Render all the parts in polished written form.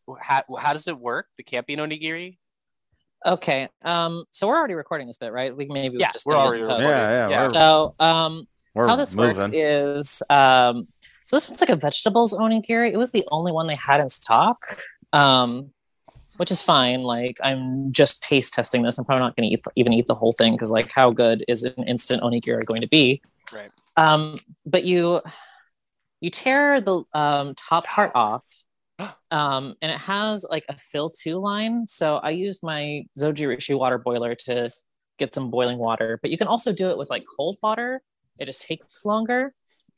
how does it work? The camping onigiri? Okay. So we're already recording this bit, right? We just we're already recording. Yeah. So We're how this works moving. is so this was like a vegetables onigiri. It was the only one they had in stock. Which is fine. Like, I'm just taste testing this. I'm probably not going to even eat the whole thing because, like, how good is an instant onigiri going to be? Right. But you tear the top part off, and it has like a fill to line. So I used my Zojirushi water boiler to get some boiling water. But you can also do it with like cold water. It just takes longer.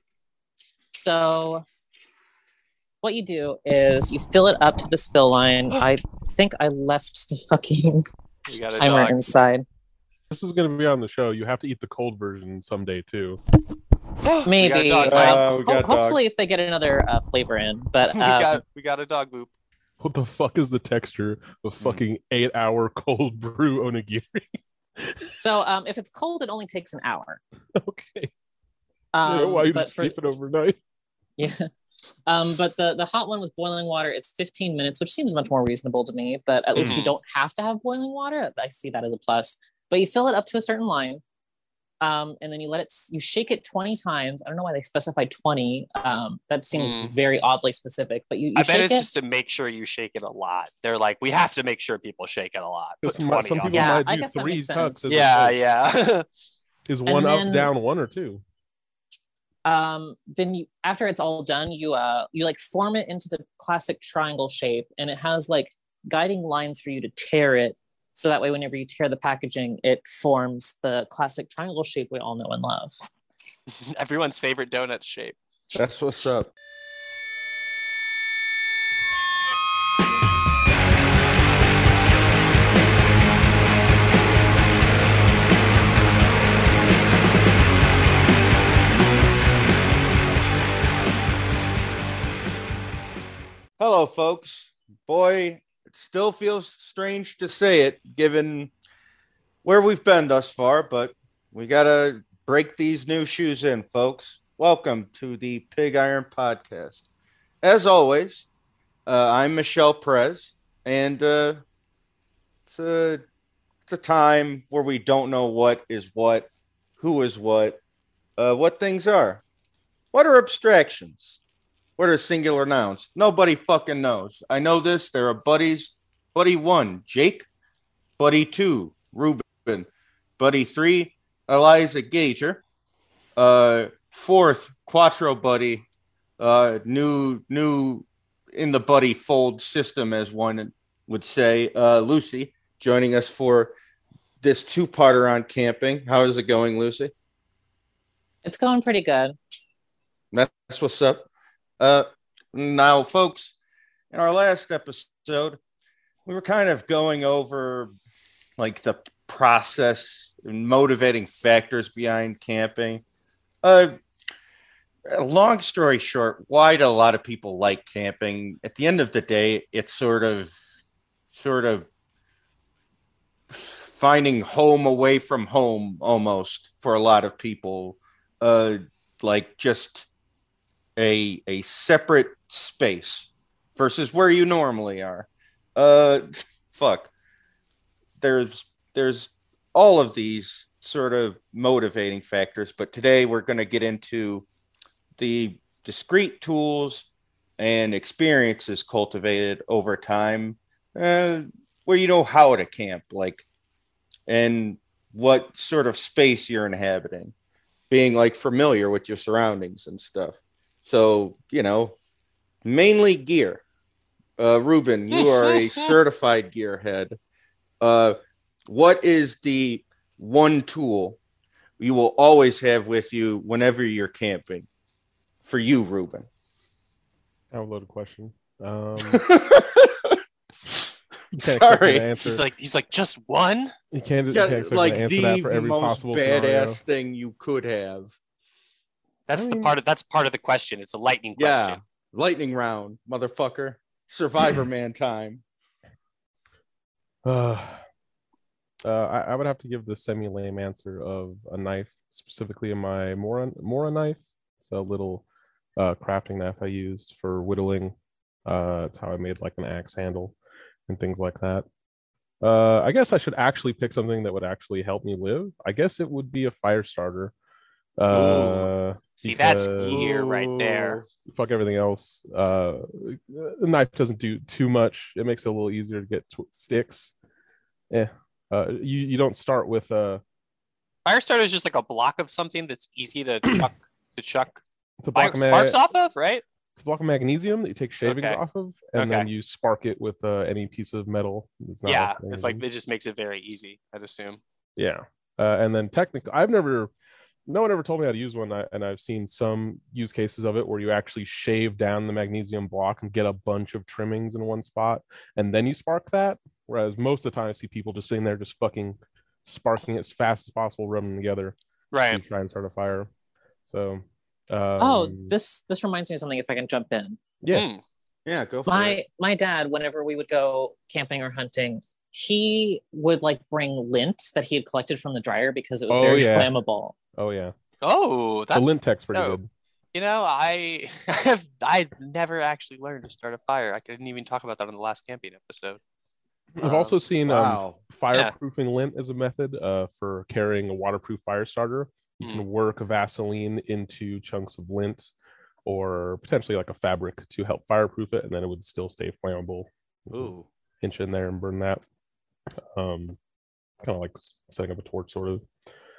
So what you do is you fill it up to this fill line. I think I left the fucking timer inside. This is going to be on the show. You have to eat the cold version someday too. Maybe. Hopefully, if they get another flavor in. But we got a dog boop. What the fuck is the texture of fucking 8-hour cold brew onigiri? So if it's cold, it only takes an hour. Okay. Why are you just sleeping overnight? Yeah. But the hot one with boiling water, it's 15 minutes, which seems much more reasonable to me. But at least you don't have to have boiling water. I see that as a plus. But you fill it up to a certain line, and then you shake it 20 times. I don't know why they specified 20. That seems very oddly specific. But you I bet shake it's it. just to make sure you shake it a lot. They're like, we have to make sure people shake it a lot. Put Some 20 people on Yeah, might I do guess that 3 makes cups. sense. Yeah. Is one And then- up, down, 1 or 2? Then after it's all done, you like form it into the classic triangle shape, and it has like guiding lines for you to tear it, so that way whenever you tear the packaging, it forms the classic triangle shape we all know and love. Everyone's favorite donut shape. That's what's up. Hello, folks. Boy, it still feels strange to say it, given where we've been thus far, but we got to break these new shoes in, folks. Welcome to the Pig Iron Podcast. As always, I'm Michelle Perez, and it's a time where we don't know what is what, who is what things are. What are abstractions? What are singular nouns? Nobody fucking knows. I know this. There are buddies. Buddy 1, Jake. Buddy 2, Ruben. Buddy 3, Eliza Gager. 4th, Quattro buddy. New in the buddy fold system, as one would say. Lucy joining us for this 2-parter on camping. How is it going, Lucy? It's going pretty good. That's what's up. Now, folks, in our last episode, we were kind of going over like the process and motivating factors behind camping. Long story short, why do a lot of people like camping? At the end of the day, it's sort of finding home away from home almost for a lot of people. Like just a separate space versus where you normally are. There's all of these sort of motivating factors, but today we're going to get into the discrete tools and experiences cultivated over time, where you know how to camp, like, and what sort of space you're inhabiting, being like familiar with your surroundings and stuff. So, you know, mainly gear. Ruben, you are a certified gearhead. What is the one tool you will always have with you whenever you're camping? For you, Ruben. I have a loaded question. Sorry. He's like, just one? You can't expect like to answer the that for every most possible badass scenario. thing you could have. That's part of the question. It's a lightning question. Yeah, lightning round, motherfucker. Survivor man time. I would have to give the semi-lame answer of a knife, specifically in my Mora knife. It's a little crafting knife I used for whittling It's how I made like an axe handle and things like that. I guess I should actually pick something that would actually help me live. I guess it would be a fire starter. See, that's gear right there. Fuck everything else. The knife doesn't do too much. It makes it a little easier to get sticks. You don't start with Fire starter is just like a block of something that's easy to chuck it's a block sparks off of, right? It's a block of magnesium that you take shavings off of, and then you spark it with any piece of metal. It's like it just makes it very easy, I'd assume. Yeah, and then technically, no one ever told me how to use one, and I've seen some use cases of it where you actually shave down the magnesium block and get a bunch of trimmings in one spot, and then you spark that. Whereas most of the time, I see people just sitting there just fucking sparking it as fast as possible, rubbing them together, right? To try and start a fire. So, this reminds me of something. If I can jump in, yeah, go for it. My dad, whenever we would go camping or hunting, he would like bring lint that he had collected from the dryer because it was very flammable. Oh yeah. Oh, that's the lint tech's pretty good. You know, I never actually learned to start a fire. I couldn't even talk about that on the last camping episode. I've also seen fireproofing lint as a method for carrying a waterproof fire starter. You can work Vaseline into chunks of lint or potentially like a fabric to help fireproof it, and then it would still stay flammable. Ooh. Pinch in there and burn that. Kind of like setting up a torch, sort of.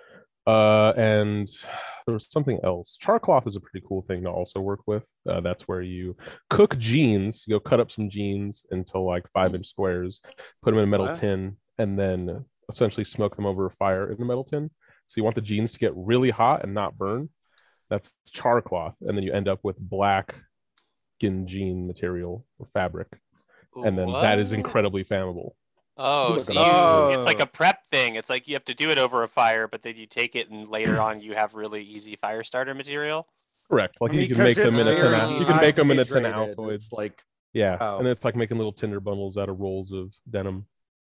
And there was something else. Char cloth is a pretty cool thing to also work with. That's where you cook jeans. You go cut up some jeans into like 5-inch squares, put them in a metal tin, and then essentially smoke them over a fire in the metal tin. So you want the jeans to get really hot and not burn. That's char cloth, and then you end up with black skin jean material or fabric, and then that is incredibly flammable. Oh, so it's like a prep thing. It's like you have to do it over a fire, but then you take it and later on you have really easy fire starter material. Correct. Like you can make them in a tin. You can make them in a tin Altoids. Like and it's like making little tinder bundles out of rolls of denim.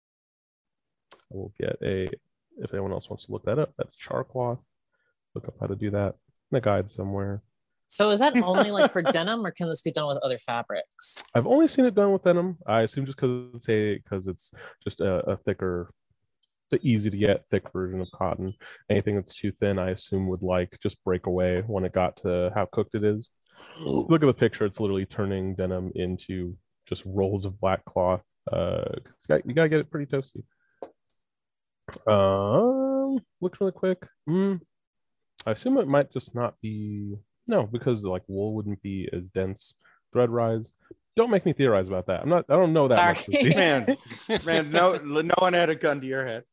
I will get if anyone else wants to look that up, that's char cloth. Look up how to do that in a guide somewhere. So is that only like for denim, or can this be done with other fabrics? I've only seen it done with denim. I assume just because it's just a thicker, the easy to get thick version of cotton. Anything that's too thin, I assume would like just break away when it got to how cooked it is. Look at the picture; it's literally turning denim into just rolls of black cloth. You gotta get it pretty toasty. Look really quick. I assume it might just not be. No, because like wool wouldn't be as dense. Thread rise. Don't make me theorize about that. I don't know that much. Man, no one had a gun to your head.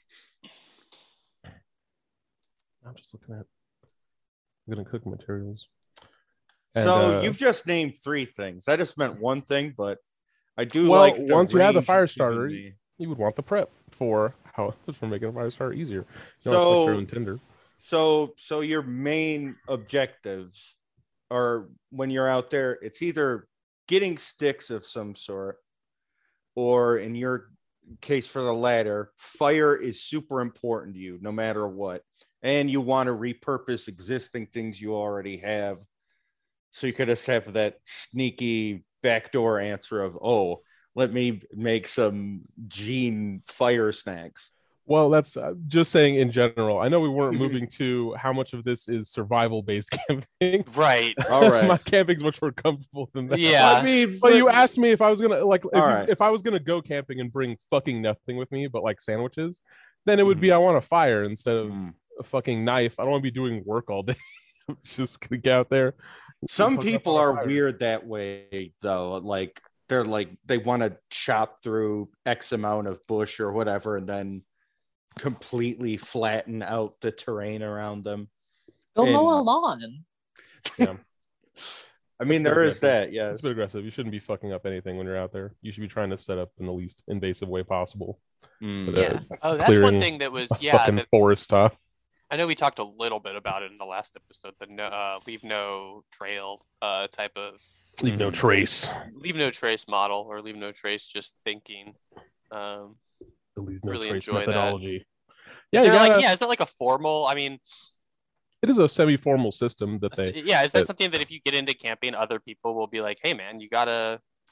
I'm just looking at gonna cook materials. So you've just named 3 things. I just meant one thing, but I do like once you have the fire starter, you would want the prep for making a fire starter easier. So your main objectives are when you're out there, it's either getting sticks of some sort, or in your case for the latter, fire is super important to you no matter what. And you want to repurpose existing things you already have. So you could just have that sneaky backdoor answer of, let me make some jean fire snacks. Well, that's just saying in general. I know we weren't moving to how much of this is survival-based camping. Right. All right. My camping's much more comfortable than that. Yeah. But you asked me if I was gonna if I was gonna go camping and bring fucking nothing with me but like sandwiches, then it would be I want a fire instead of a fucking knife. I don't want to be doing work all day. I'm just gonna get out there. Some people are weird that way though. Like they're like they want to chop through X amount of bush or whatever and then completely flatten out the terrain around them. Go mow a lawn. Yeah. I mean, there is that. Yeah, it's a bit aggressive. You shouldn't be fucking up anything when you're out there. You should be trying to set up in the least invasive way possible. That's one thing that was fucking forest top. I know we talked a little bit about it in the last episode. The leave no trail type of leave no trace model, or leave no trace just thinking. Really enjoy methodology. That. Is that like a formal? I mean, it is a semi-formal system that they. Is that something that if you get into camping, other people will be like, "Hey, man, you gotta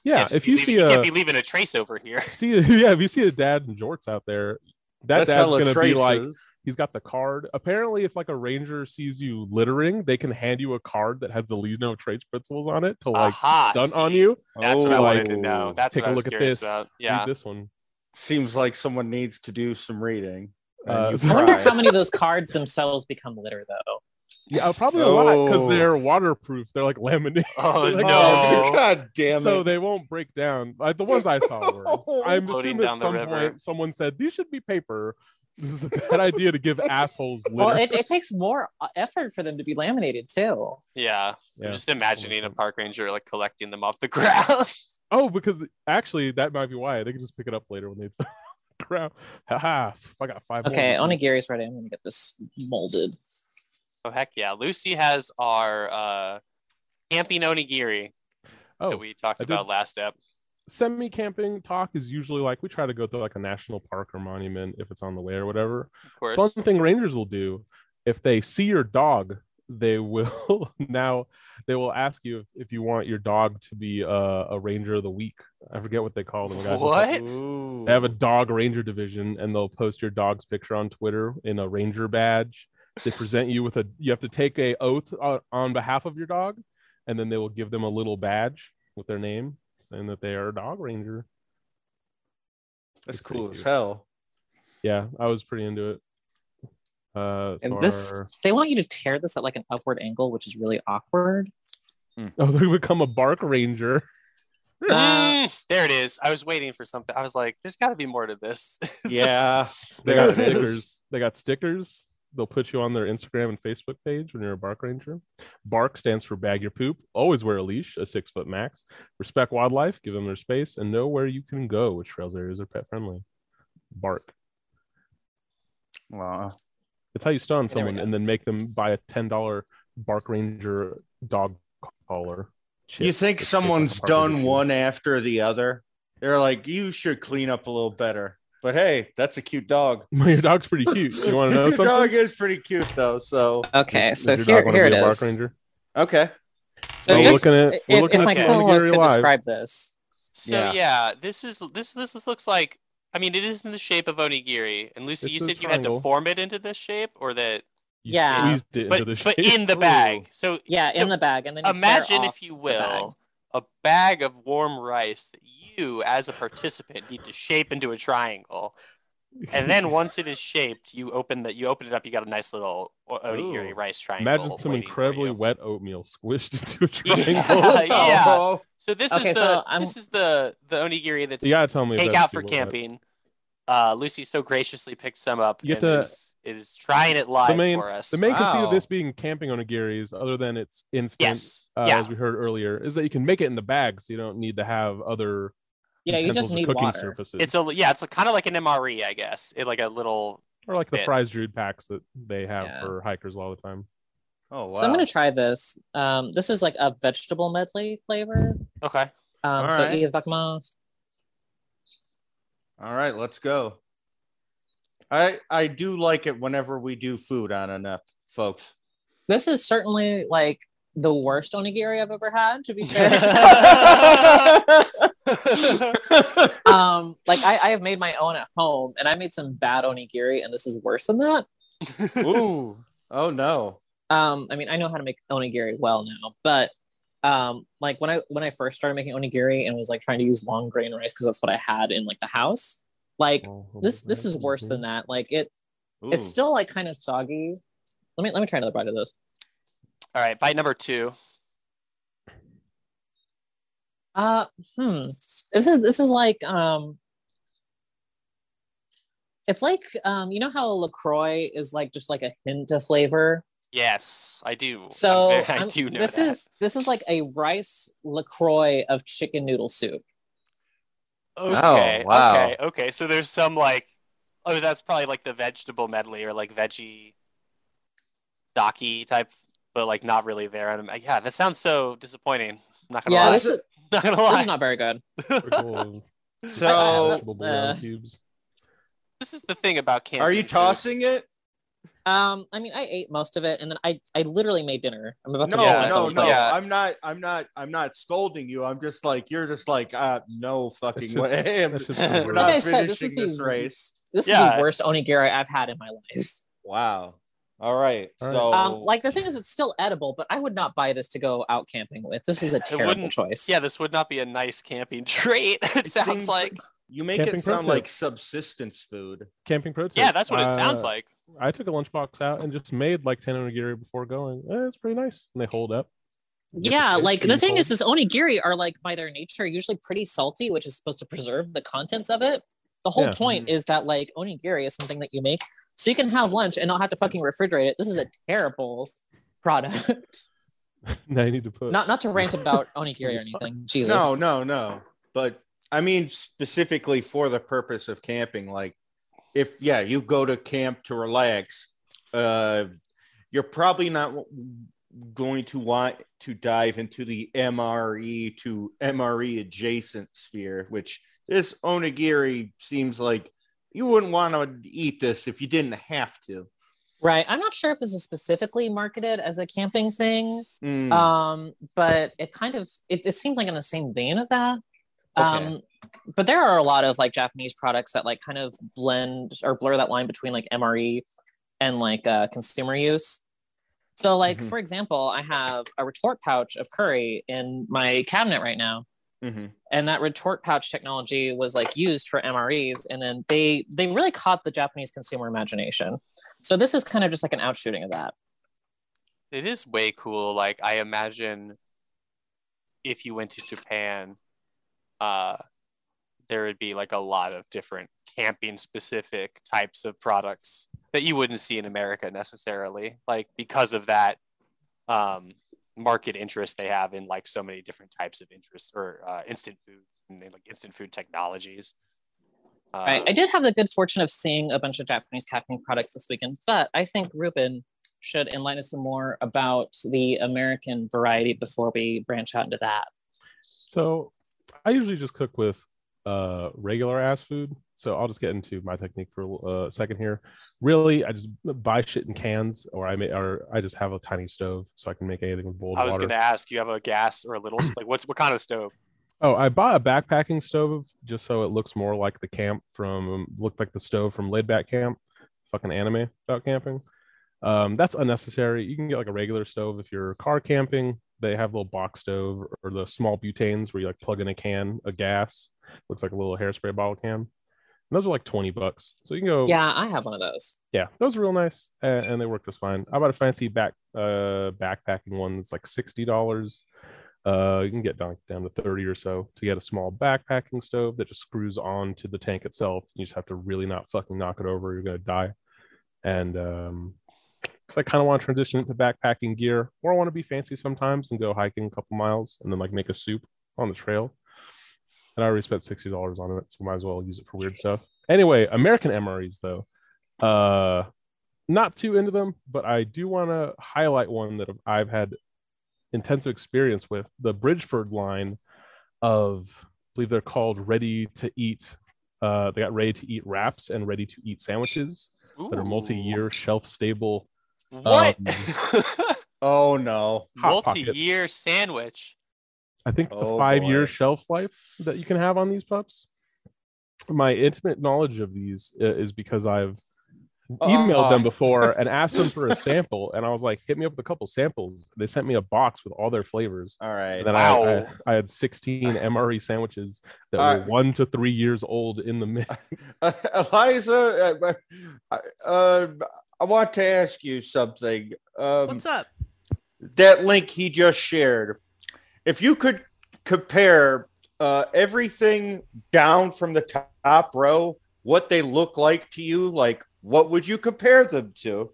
Yeah, if you see you can't be leaving a trace over here. if you see a dad in jorts out there, that's gonna be like, he's got the card. Apparently, if like a ranger sees you littering, they can hand you a card that has the leave no trace principles on it to like stunt on you. That's what I wanted to know. That's take what I a was look at curious this. about. Yeah, read this one. Seems like someone needs to do some reading. I wonder how many of those cards themselves become litter, though. Yeah, probably a lot because they're waterproof. They're like laminated. Oh like, no! God damn it! So they won't break down. Like the ones I saw were. I'm Floating assuming down at the some river. point someone said these should be paper. This is a bad idea to give assholes litter. Well, it takes more effort for them to be laminated too. Yeah. I'm just imagining a park ranger like collecting them off the ground. Oh, because actually that might be why they can just pick it up later when they ground. Haha! I got 5 more. Okay, onigiri's ready. I'm gonna get this molded. Oh heck yeah! Lucy has our camping onigiri that we talked about last ep. Semi-camping talk is usually like we try to go to like a national park or monument if it's on the way or whatever. Of course. Fun thing rangers will do if they see your dog, they will they will ask you if you want your dog to be a ranger of the week. I forget what they call them. What? They have a dog ranger division, and they'll post your dog's picture on Twitter in a ranger badge. They present you with you have to take a oath on behalf of your dog, and then they will give them a little badge with their name saying that they are a dog ranger. That's cool as hell. Yeah, I was pretty into it. And they want you to tear this at like an upward angle, which is really awkward. Oh, they become a bark ranger. There it is. I was waiting for something. I was like, there's got to be more to this. Yeah. They got stickers. They got stickers. They'll put you on their Instagram and Facebook page when you're a bark ranger. Bark stands for bag your poop. Always wear a leash, a 6 foot max. Respect wildlife, give them their space, and know where you can go, which trails areas are pet friendly. Bark. Wow. It's how you stun someone and then make them buy a $10 Bark Ranger dog collar. You think someone's done one after the other? They're like, you should clean up a little better. But hey, that's a cute dog. Your dog's pretty cute. You want to know something? Your dog is pretty cute, though. So okay, so here it is. Bark Ranger? Okay. So we're looking at if my co-host could describe this. So this looks like. I mean, it is in the shape of onigiri. And Lucy, you said you had to form it into this shape, or that? Yeah, but in the bag. So in the bag, and then you imagine, if you will, a bag of warm rice that you, as a participant, need to shape into a triangle. And then once it is shaped, you open it up. You got a nice little onigiri rice triangle. Imagine some incredibly wet oatmeal squished into a triangle. Yeah. So this is the onigiri that's you gotta tell me take out for camping. Lucy so graciously picked some up and is trying it live for us. The main conceit of this being camping onigiris, other than it's instant, as we heard earlier, is that you can make it in the bag, so you don't need to have other. Yeah, you just need cooking water. Surfaces. It's kind of like an MRE, I guess. It like a little or like the prize druid packs that they have for hikers all the time. Oh wow! So I'm gonna try this. This is like a vegetable medley flavor. Okay. All right. All right, let's go. I do like it whenever we do food on an app, folks. This is certainly like the worst onigiri I've ever had, to be fair. Like I have made my own at home, and I made some bad onigiri, and this is worse than that. Ooh, oh no. I mean, I know how to make onigiri well now, but like when I first started making onigiri and was like trying to use long grain rice because that's what I had in like the house. Like this is worse than that. Like it's still like kind of soggy. Let me try another bite of this. All right, bite number 2. This is like it's like you know how LaCroix is like just like a hint of flavor. Yes, I do. So I do know this is like a rice LaCroix of chicken noodle soup. Okay. Oh, wow. Okay. So there's some like, that's probably like the vegetable medley or like veggie docky type, but like not really there. And that sounds so disappointing. I'm not gonna lie. This is not very good. So cubes. This is the thing about camping. Are you tossing it? I mean, I ate most of it, and then I literally made dinner. I'm about to No, make no, myself no. like- Yeah. I'm not scolding you. I'm just like you're just like no fucking That's just- way. that's just We're weird. not Like I said, finishing this is this the- race. This is Yeah. the worst onigiri I've had in my life. Wow. All right. All right. So Like the thing is, it's still edible, but I would not buy this to go out camping with. This is a terrible wouldn't- choice. Yeah, this would not be a nice camping trait. It sounds seems like. you make Camping it sound pro like tip. subsistence food. Camping pro tip. Yeah, that's what it sounds like. I took a lunchbox out and just made like 10 onigiri before going. It's pretty nice, and they hold up. Yeah, It's like the pretty thing is, cold. this onigiri are like by their nature usually pretty salty, which is supposed to preserve the contents of it. The whole Yeah. point is that like onigiri is something that you make so you can have lunch and not have to fucking refrigerate it. This is a terrible product. Now you need to put. not to rant about onigiri or anything. Jesus. No. But I mean specifically for the purpose of camping, like if you go to camp to relax, you're probably not going to want to dive into the MRE to MRE adjacent sphere, which this onigiri seems like you wouldn't want to eat this if you didn't have to. Right. I'm not sure if this is specifically marketed as a camping thing. Mm. But it kind of it seems like in the same vein of that. Okay. But there are a lot of like Japanese products that like kind of blend or blur that line between like MRE and like consumer use. So like Mhm. for example, I have a retort pouch of curry in my cabinet right now. Mm-hmm. And that retort pouch technology was like used for MREs, and then they really caught the Japanese consumer imagination. So this is kind of just like an outshooting of that. It is way cool. Like I imagine if you went to Japan, there would be like a lot of different camping specific types of products that you wouldn't see in America necessarily, like because of that market interest they have in like so many different types of interest or instant foods and like instant food technologies. Right. I did have the good fortune of seeing a bunch of Japanese camping products this weekend, but I think Ruben should enlighten us some more about the American variety before we branch out into that. So I usually just cook with regular ass food. So I'll just get into my technique for a second here. Really, I just buy shit in cans, or I just have a tiny stove so I can make anything with boiled I was water. going to ask, you have a gas or a little like what kind of stove? Oh, I bought a backpacking stove just so it looks more like the camp looked like the stove from Laid Back Camp, fucking anime about camping. That's unnecessary. You can get like a regular stove if you're car camping. They have a little box stove or the small butanes where you like plug in a can of gas. Looks like a little hairspray bottle can. And those are like $20. So you can go. Yeah, I have one of those. Yeah, those are real nice and they work just fine. I bought a fancy backpacking one that's like $60. You can get down to 30 or so to get a small backpacking stove that just screws on to the tank itself. You just have to really not fucking knock it over. You're gonna die. And because I kind of want to transition into backpacking gear, or I want to be fancy sometimes and go hiking a couple miles and then like make a soup on the trail. And I already spent $60 on it, so might as well use it for weird stuff. Anyway, American MREs though, not too into them, but I do want to highlight one that I've had intensive experience with, the Bridgeford line of, I believe they're called ready to eat. They got ready to eat wraps and ready to eat sandwiches that are multi-year shelf stable. What? Oh no. Hot Multi-year sandwich. I think it's a Oh, 5-year boy. shelf life that you can have on these pups. My intimate knowledge of these is because I've emailed them before and asked them for a sample, and I was like, hit me up with a couple samples. They sent me a box with all their flavors. All right. And then Wow. I had 16 MRE sandwiches that All were right. 1 to 3 years old in the mix. Eliza, I want to ask you something. What's up? That link he just shared, if you could compare everything down from the top row, what they look like to you, like what would you compare them to?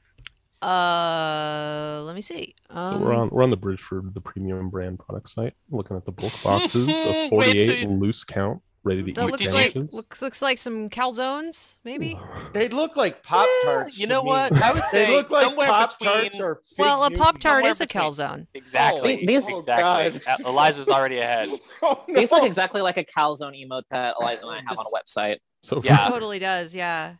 Let me see. So we're on the Bridgeford, the premium brand product site, looking at the bulk boxes of Wait, 48 so you- loose count, ready to That eat looks sandwiches. like looks like some calzones, maybe. They look like Pop Tarts. You know what? I would They say look like somewhere Pop between Tarts or Fig Well, a Newtons. Pop Tart somewhere is a between- calzone. Exactly. These- exactly. God. Eliza's already ahead. Oh, no. These look exactly like a calzone emote that Eliza and I have on a website. So Yeah. Totally does, yeah.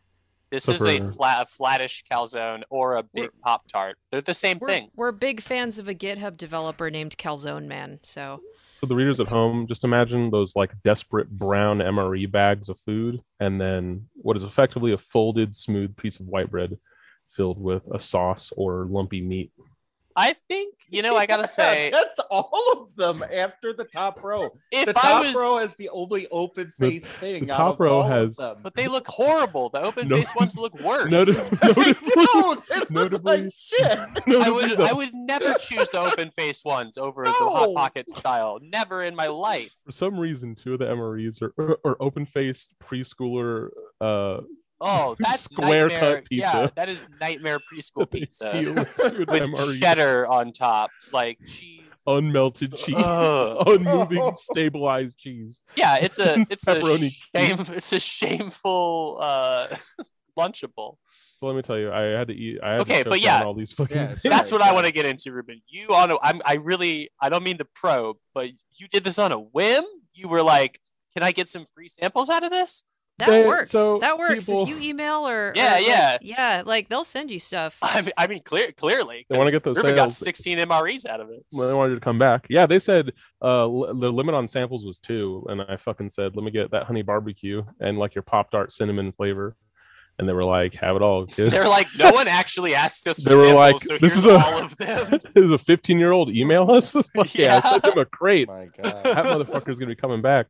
This So is a for- flattish calzone or a big Pop Tart. They're the same thing. We're big fans of a GitHub developer named Calzone Man. So For the readers at home, just imagine those like desperate brown MRE bags of food, and then what is effectively a folded, smooth piece of white bread filled with a sauce or lumpy meat. I think, I gotta say, that's all of them after the top row. if The I top was, row is the only open face thing. the out top of row all of has- them. but they look horrible. The open faced ones look worse. They Notably, don't. They look notably- like shit. I would never choose the open faced ones over the Hot No. Pocket style. Never in my life. for some reason, two of the MREs are open-faced preschooler. Oh, that's Square nightmare. cut pizza. Yeah, that is nightmare preschool They pizza seal with with MRE. cheddar on top, like cheese. Unmelted cheese, Ugh. unmoving, stabilized cheese. Yeah, it's a Pepperoni shameful lunchable. So let me tell you, I had to eat. I had Okay, to choke but yeah. down all these fucking. Yeah, things. That's what Sorry. I want to get into, Ruben. I don't mean to probe, but you did this on a whim. You were like, "Can I get some free samples out of this?" that works. so That works. people- If you email or Yeah, or, yeah. yeah, like they'll send you stuff. I mean, clearly, They wanna 'cause get those Ruben got sales. 16 MREs out of it. When they wanted to come back. Yeah, they said the limit on samples was 2, and I fucking said, "Let me get that honey barbecue and like your Pop Tart cinnamon flavor," and they were like, "Have it all, kid." They're like, no one actually asked us for They were samples, like, so "This here's is a- all of them." This is a 15-year-old email us. Fuck yeah, Yeah. send him a crate. My God. That motherfucker's gonna be coming back.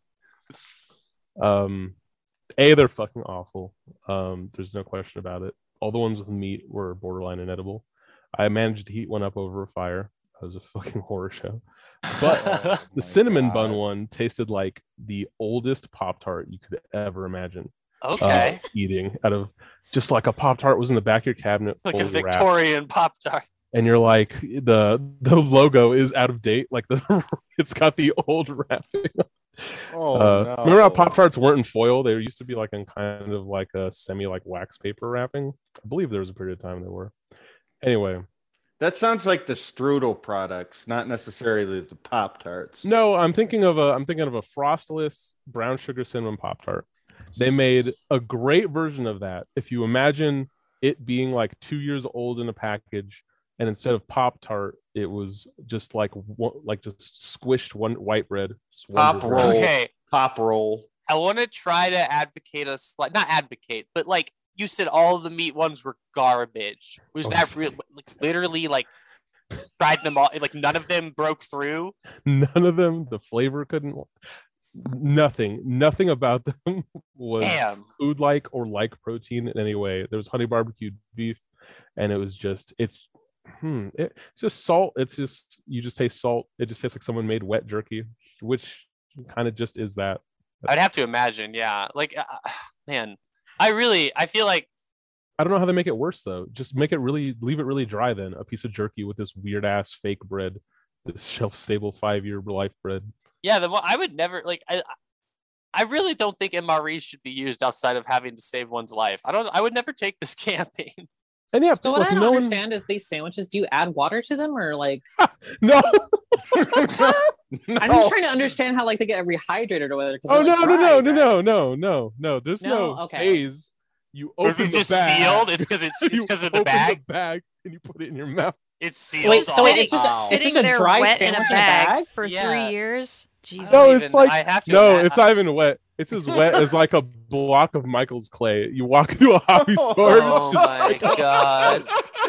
They're fucking awful. There's no question about it. All the ones with meat were borderline inedible. I managed to heat one up over a fire. That was a fucking horror show. But Oh, the my cinnamon bun God. one tasted like the oldest Pop Tart you could ever imagine. Okay, Eating out of just like a Pop Tart was in the back of your cabinet, like a fully wrapped. Victorian Pop Tart. And you're like, the logo is out of date. Like it's got the old wrapping. Oh, no. Remember how Pop Tarts weren't in foil? They used to be like in kind of like a semi like wax paper wrapping. I believe there was a period of time they were. Anyway, That sounds like the strudel products, not necessarily the Pop Tarts. no, I'm thinking of a frostless brown sugar cinnamon Pop Tart. They made a great version of that. If you imagine it being like 2 years old in a package, and instead of Pop Tart, it was just like just squished one white bread. Just Pop Wonder roll. Bread. Okay, Pop roll. I want to try to advocate not advocate, but like you said, all the meat ones were garbage. Was Oh, that real? Like literally, like tried them all. Like none of them broke through. None of them. The flavor couldn't. Nothing about them was Damn. food like or like protein in any way. There was honey barbecued beef, and it was just it's just salt. It's just you just taste salt. It just tastes like someone made wet jerky, which kind of just is that. I'd have to imagine. Yeah. Like, man, I feel like I don't know how they make it worse though. Just leave it really dry. Then a piece of jerky with this weird ass fake bread, this shelf stable 5-year life bread. yeah. I would never like. I really don't think MREs should be used outside of having to save one's life. I would never take this campaign. And yeah, So what look, I don't no one- understand is these sandwiches. Do you add water to them or like? No. I'm just trying to understand how like they get rehydrated or whether. 'cause Oh they're, no, like, no, dry, no. There's No? no Okay. phase. You Or open is it the just bag. sealed? It's because it's You because of the open bag. the bag and you put it in your mouth. It's sealed. Wait, so off. it's just Wow. it's Sitting just a there dry wet in a sandwich bag for Yeah. 3 years. Jesus. No, Even- it's like I have to no, imagine- it's not even wet. It's as wet as like a block of Michael's clay. You walk into a hobby store. Oh it's just- my god.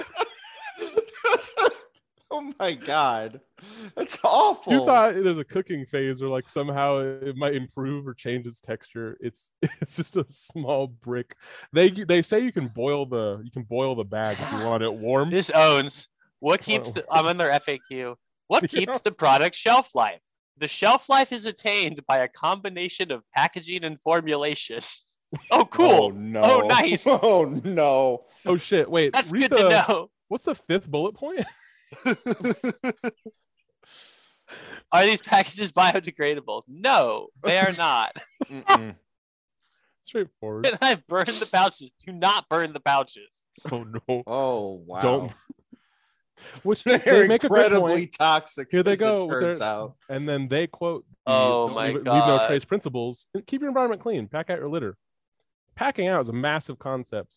Oh my God. That's awful. You thought there's a cooking phase or like somehow it might improve or change its texture. It's just a small brick. They say you can boil the bag if you want it warm. This owns what keeps I'm in their FAQ. What keeps the product shelf life? The shelf life is attained by a combination of packaging and formulation. Oh, cool. Oh, no. Oh, nice. Oh, no. Oh shit! Wait, That's read good to the- know. What's the 5th bullet point? Are these packages biodegradable? No, they are not. Mm-mm. Straightforward. And I've burned the pouches. Do not burn the pouches. Oh no! Oh, wow. Don't. Which They're they make a good incredibly point. toxic. Here they as go. It with turns their- out. And then they quote, the Oh don't my leave no God. trace principles. Keep your environment clean. Pack out your litter. Packing out is a massive concept.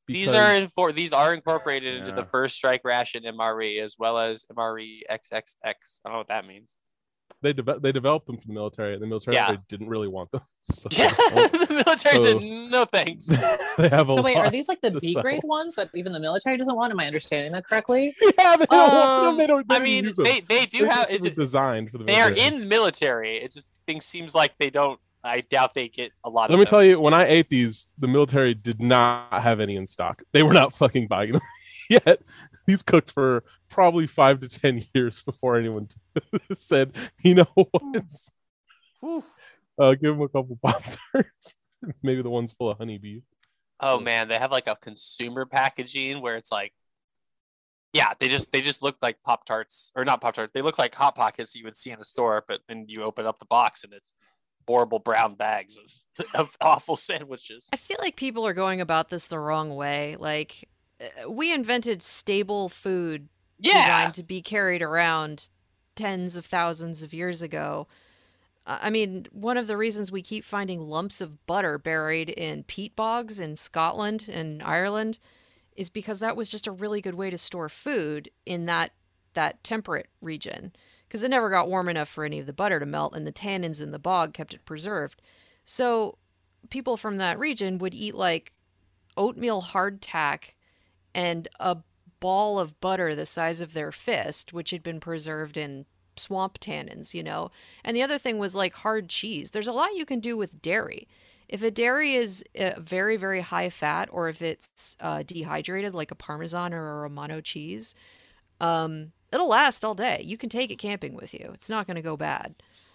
These because are incorporated into the Yeah. First Strike Ration MRE as well as MRE XXX. I don't know what that means. they developed them for the military. The military Yeah. didn't really want them. So Yeah, the military So- said no thanks. they have a So wait, lot are these like the to B sell. grade ones that even the military doesn't want? Am I understanding that correctly? Yeah, they don't want them. They don't. I don't mean, use them. they do They're have. just It's, designed for the they are military. in the military. It just things seems like they don't. I doubt they get a lot. Let of me them. tell you, when I ate these, the military did not have any in stock. They were not fucking buying them yet. These cooked for probably 5 to 10 years before anyone said, you know what? Whew. Give them a couple Pop Tarts. Maybe the ones full of honeybees. Oh man, they have like a consumer packaging where it's like, yeah, they just look like Pop Tarts or not Pop Tarts. They look like Hot Pockets you would see in a store, but then you open up the box and it's horrible brown bags of awful sandwiches. I feel like people are going about this the wrong way. Like, we invented stable food Yeah, designed to be carried around tens of thousands of years ago. I mean, one of the reasons we keep finding lumps of butter buried in peat bogs in Scotland and Ireland is because that was just a really good way to store food in that temperate region, because it never got warm enough for any of the butter to melt, and the tannins in the bog kept it preserved. So people from that region would eat like oatmeal hardtack and a ball of butter the size of their fist, which had been preserved in swamp tannins, you know. And the other thing was like hard cheese. There's a lot you can do with dairy. If a dairy is very, very high fat, or if it's dehydrated, like a Parmesan or a Romano cheese, it'll last all day. You can take it camping with you. It's not going to go bad.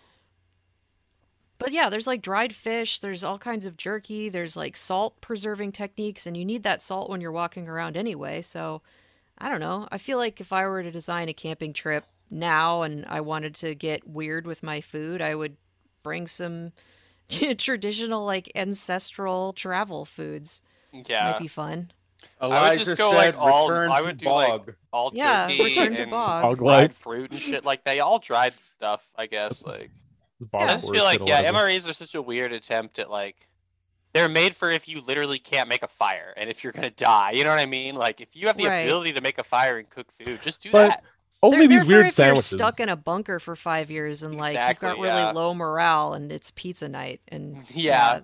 But yeah, there's like dried fish, there's all kinds of jerky, there's like salt preserving techniques, and you need that salt when you're walking around anyway. So I don't know. I feel like if I were to design a camping trip now and I wanted to get weird with my food, I would bring some traditional, like ancestral travel foods. yeah. Might be fun. would Elijah just go, said, like, all- return I to would do, like, bog. All Yeah, jerky return to and bog. Hog dried life. fruit and shit like that. All dried stuff, I guess. Like Yeah. I just feel like MREs are such a weird attempt at like they're made for if you literally can't make a fire and if you're gonna die. You know what I mean? Like if you have the Right. ability to make a fire and cook food, just do But- that. Only They're these for weird if sandwiches. you're stuck in a bunker for 5 years and like Exactly, you've got really yeah. low morale and it's pizza night and Yeah.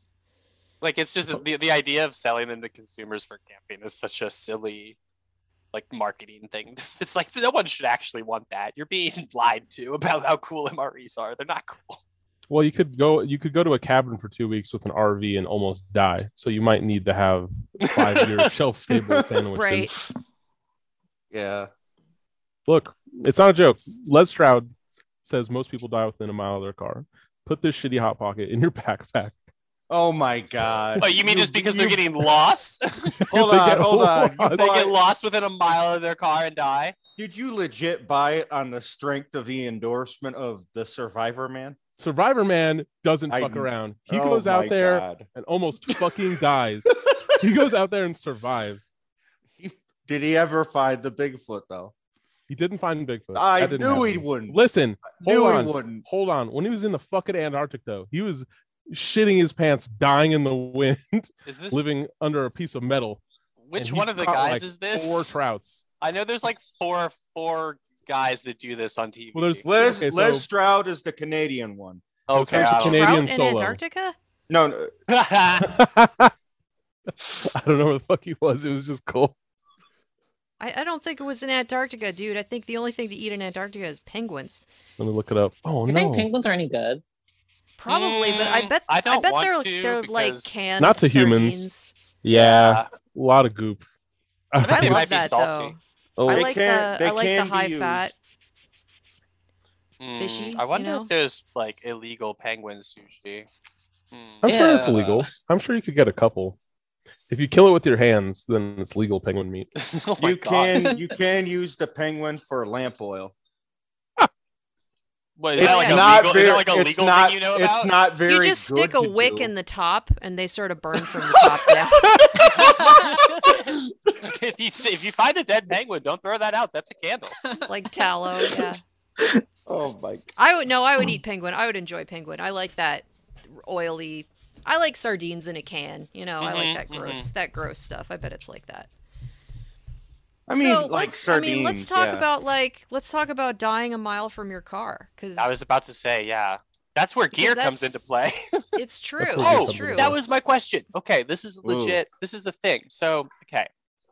Like it's just the idea of selling them to consumers for camping is such a silly like marketing thing. It's like no one should actually want that. You're being lied to about how cool MREs are. They're not cool. Well, you could go to a cabin for 2 weeks with an RV and almost die. So you might need to have 5-year shelf stable sandwiches. Right. Yeah. Look, it's not a joke. Les Stroud says most people die within a mile of their car. Put this shitty hot pocket in your backpack. Oh my God. Oh, you mean just because they're getting lost? Hold They on, get hold on. lost. You They get bought- lost within a mile of their car and die? Did you legit buy it on the strength of the endorsement of the Survivor Man? Survivor Man doesn't I- fuck around. He Oh goes my out there God. and almost fucking dies. He goes out there and survives. Did he ever find the Bigfoot though? He didn't find Bigfoot. I That didn't knew he happen. wouldn't. Listen, Knew hold he on. wouldn't. Hold on. When he was in the fucking Antarctic, though, he was shitting his pants, dying in the wind, Is this living under a piece of metal. which and one he of the caught, guys like, is this? 4 trouts. I know there's like four guys that do this on TV. Well, there's- Les, Okay, so- Les Stroud is the Canadian one. okay. there's a I don't- Canadian Trout in solo. Antarctica? No, no, I don't know where the fuck he was. It was just cool. I don't think it was in Antarctica, dude. I think the only thing to eat in Antarctica is penguins. Let me look it up. Oh You no, think penguins are any good? Probably, but I bet I don't want they're to they're like because- canned Not to humans. sardines. yeah, a lot of goop. I bet I they love might be that salty. Oh, I They like can- the they I like the can be high used. fat. Mm, Fishy, I wonder you know? if there's like illegal penguin sushi. I'm sure it's Yeah. illegal. I'm sure you could get a couple. If you kill it with your hands, then it's legal penguin meat. Oh my you God. you can use the penguin for lamp oil. What, is It's that like a not legal, very. is that like a it's legal not. thing you know It's about? not very. You just stick good a to wick do. in the top, and they sort of burn from the top down, if you find a dead penguin, don't throw that out. That's a candle. like tallow. Yeah, Oh my! I would eat penguin. I would enjoy penguin. I like that oily I like sardines in a can. You know, I like that Mhm, gross stuff. I bet it's like that. I mean, So like sardines. let's talk yeah. about dying a mile from your car, because I was about to say, yeah. That's where gear comes that's- into play. it's true. That's Oh, It's true. that was my question. Okay, this is legit. This is the thing. So, okay,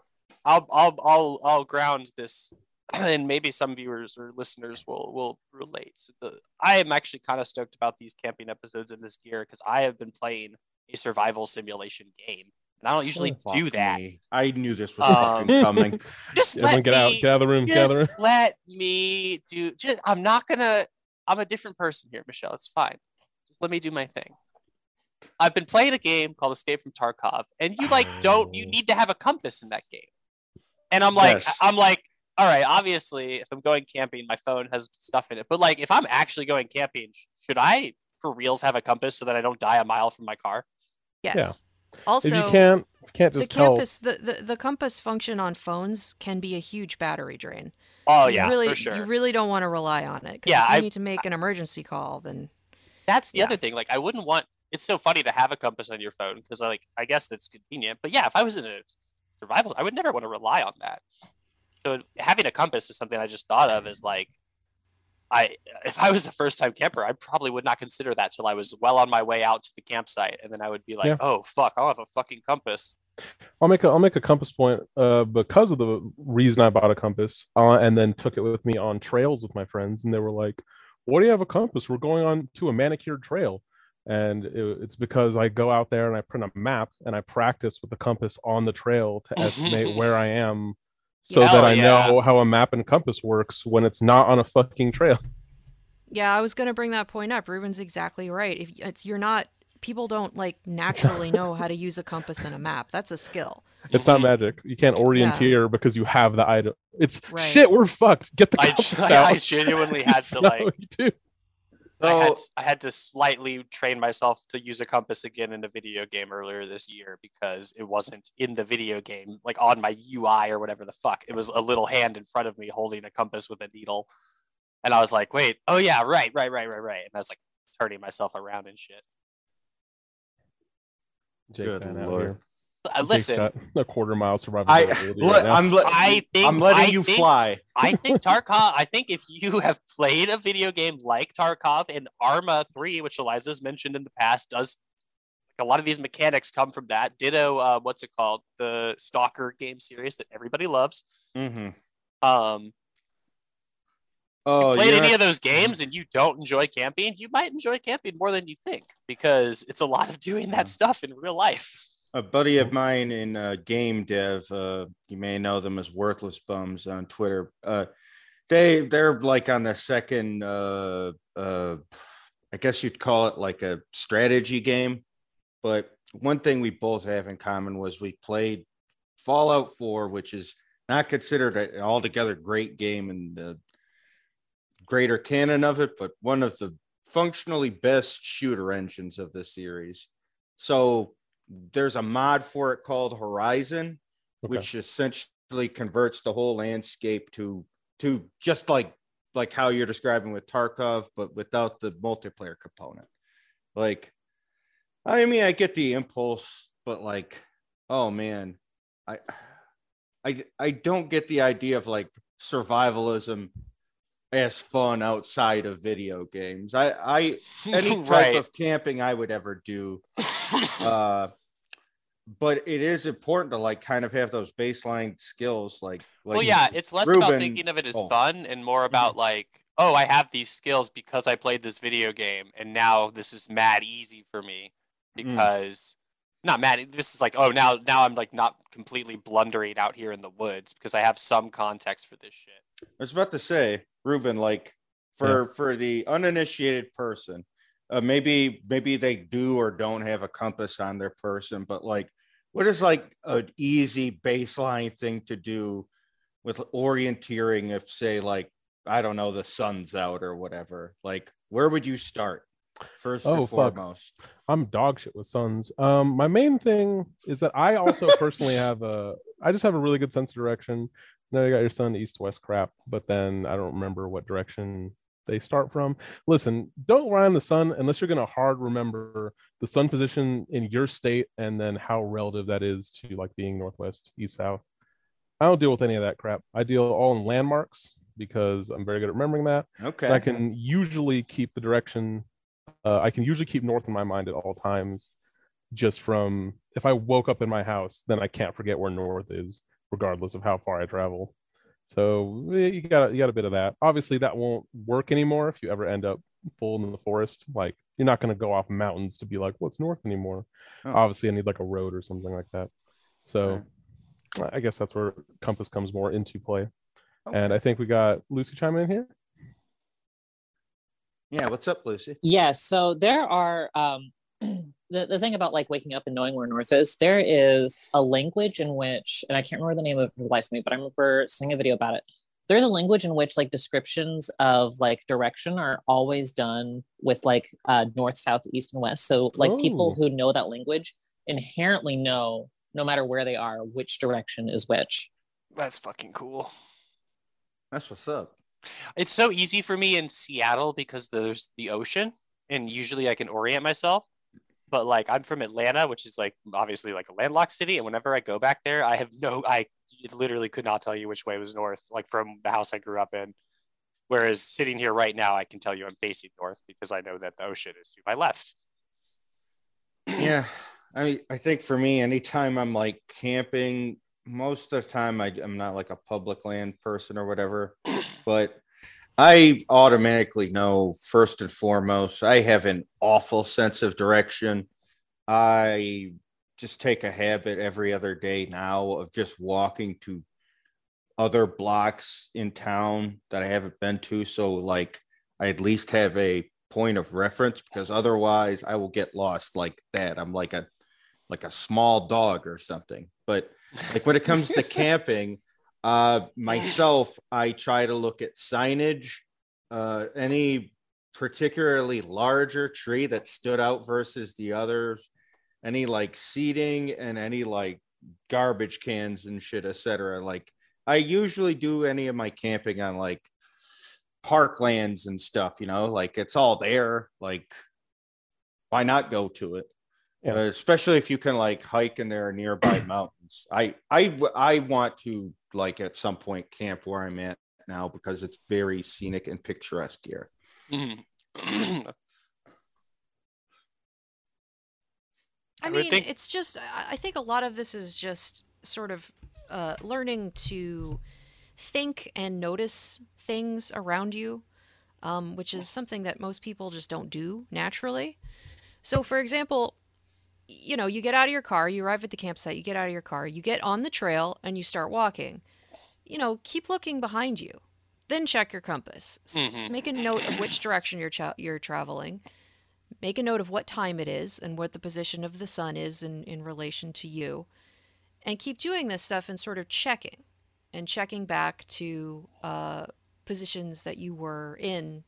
I'll ground this, and maybe some viewers or listeners will relate. So I am actually kind of stoked about these camping episodes in this gear because I have been playing a survival simulation game, and I don't usually Fuck do that. me. I knew this was Um, fucking coming. Just Everyone let get out, me. get out of the room, get out of the room. Just let me do. Just I'm not gonna. I'm a different person here, Michelle. It's fine. Just let me do my thing. I've been playing a game called Escape from Tarkov, and you don't. You need to have a compass in that game. And I'm like, Yes. all right. Obviously, if I'm going camping, my phone has stuff in it. But like, if I'm actually going camping, should I for reals have a compass so that I don't die a mile from my car? Yes. Yeah. Also, If you can't the just tell. campus the compass function on phones can be a huge battery drain. Oh You yeah, really, for sure. You really don't want to rely on it. 'Cause Yeah, if you I- need to make an emergency call, then That's the Yeah. other thing. Like, I wouldn't want. It's so funny to have a compass on your phone because, like, I guess that's convenient. But yeah, if I was in a survival, I would never want to rely on that. So having a compass is something I just thought of as like, if I was a first time camper, I probably would not consider that till I was well on my way out to the campsite, and then I would be like, Yeah. oh fuck, I'll have a fucking compass. I'll make a compass point because of the reason I bought a compass and then took it with me on trails with my friends, and they were like, "What do you have a compass? We're going on to a manicured trail." And it's because I go out there and I print a map and I practice with the compass on the trail to estimate where I am so Hell that I yeah. know how a map and compass works when it's not on a fucking trail. yeah, I was gonna bring that point up. Ruben's exactly right. If it's you're not, people don't like naturally know how to use a compass and a map. That's a skill. It's not magic. You can't orienteer because you have the item. It's Right. shit, we're fucked. Get the compass out. I genuinely had That's to not like. what you do. So, I had to slightly train myself to use a compass again in a video game earlier this year because it wasn't in the video game, like on my UI or whatever the fuck. It was a little hand in front of me holding a compass with a needle. And I was like, wait, oh yeah, right. And I was like turning myself around and shit. Jake Good Van out Lord. here. Jake's Listen, got a quarter mile survival. I, ability right now. I'm letting you fly. I think Tarkov. I think if you have played a video game like Tarkov and Arma 3, which Eliza's mentioned in the past, does like a lot of these mechanics come from that. Ditto, what's it called? The Stalker game series that everybody loves. Mm-hmm. You played any of those games and you don't enjoy camping, you might enjoy camping more than you think because it's a lot of doing that stuff in real life. A buddy of mine in game dev, you may know them as Worthless Bums on Twitter. They're like on the second, I guess you'd call it like a strategy game. But one thing we both have in common was we played Fallout 4, which is not considered an altogether great game in the greater canon of it, but one of the functionally best shooter engines of the series. So there's a mod for it called Horizon, which essentially converts the whole landscape to just like how you're describing with Tarkov, but without the multiplayer component. Like, I mean, I get the impulse, but like, oh man, I don't get the idea of like survivalism as fun outside of video games. I any type Right. of camping I would ever do. But it is important to like kind of have those baseline skills. Like Well, yeah, it's less about Ruben- thinking of it as oh. fun and more about like, oh, I have these skills because I played this video game, and now this is mad easy for me because not mad. This is like, oh, now I'm like not completely blundering out here in the woods because I have some context for this shit. I was about to say, Ruben, like for the uninitiated person, maybe they do or don't have a compass on their person, but like, what is like an easy baseline thing to do with orienteering if, say, like, I don't know, the sun's out or whatever? Like, where would you start first and foremost? I'm dog shit with suns. My main thing is that I also personally I just have a really good sense of direction. Now you got your sun east west crap, but then I don't remember what direction they start from. Listen, don't rely on the sun unless you're going to hard remember the sun position in your state and then how relative that is to like being northwest, east, south. I don't deal with any of that crap. I deal all in landmarks because I'm very good at remembering that. Okay. And I can usually keep the direction. I can usually keep north in my mind at all times. Just from if I woke up in my house, then I can't forget where north is, regardless of how far I travel. So you got a bit of that. Obviously, that won't work anymore if you ever end up full in the forest. Like you're not going to go off mountains to be like, what's north anymore? Oh. Obviously, I need like a road or something like that. So I guess that's where compass comes more into play. Okay. And I think we got Lucy chiming in here. Yeah, what's up, Lucy? Yeah, so there are the thing about like waking up and knowing where north is, there is a language in which, and I can't remember the name of the life of me, but I remember seeing a video about it. There's a language in which like descriptions of like direction are always done with like north, south, east, and west. So like people who know that language inherently know, no matter where they are, which direction is which. That's fucking cool. That's what's up. It's so easy for me in Seattle because there's the ocean, and usually I can orient myself. But like I'm from Atlanta, which is like obviously like a landlocked city, and whenever I go back there, I literally could not tell you which way was north, like from the house I grew up in. Whereas sitting here right now, I can tell you I'm facing north because I know that the ocean is to my left. Yeah, I think for me, anytime I'm like camping, most of the time I'm not like a public land person or whatever, but I automatically know first and foremost, I have an awful sense of direction. I just take a habit every other day now of just walking to other blocks in town that I haven't been to. So like I at least have a point of reference because otherwise I will get lost like that. I'm like a small dog or something. But like when it comes to camping, myself, I try to look at signage, any particularly larger tree that stood out versus the others, any like seating and any like garbage cans and shit, etc. Like I usually do any of my camping on like parklands and stuff, you know, like it's all there. Like why not go to it? Yeah. Especially if you can like hike in there nearby mountains. I want to like at some point camp where I'm at now because it's very scenic and picturesque here. Mm-hmm. I mean, it's just, I think a lot of this is just sort of learning to think and notice things around you, which is something that most people just don't do naturally. So, for example, you know, you get out of your car, you arrive at the campsite, you get out of your car, you get on the trail and you start walking. You know, keep looking behind you. Then check your compass. Mm-hmm. Make a note of which direction you're traveling. Make a note of what time it is and what the position of the sun is in relation to you. And keep doing this stuff and sort of checking back to positions that you were in,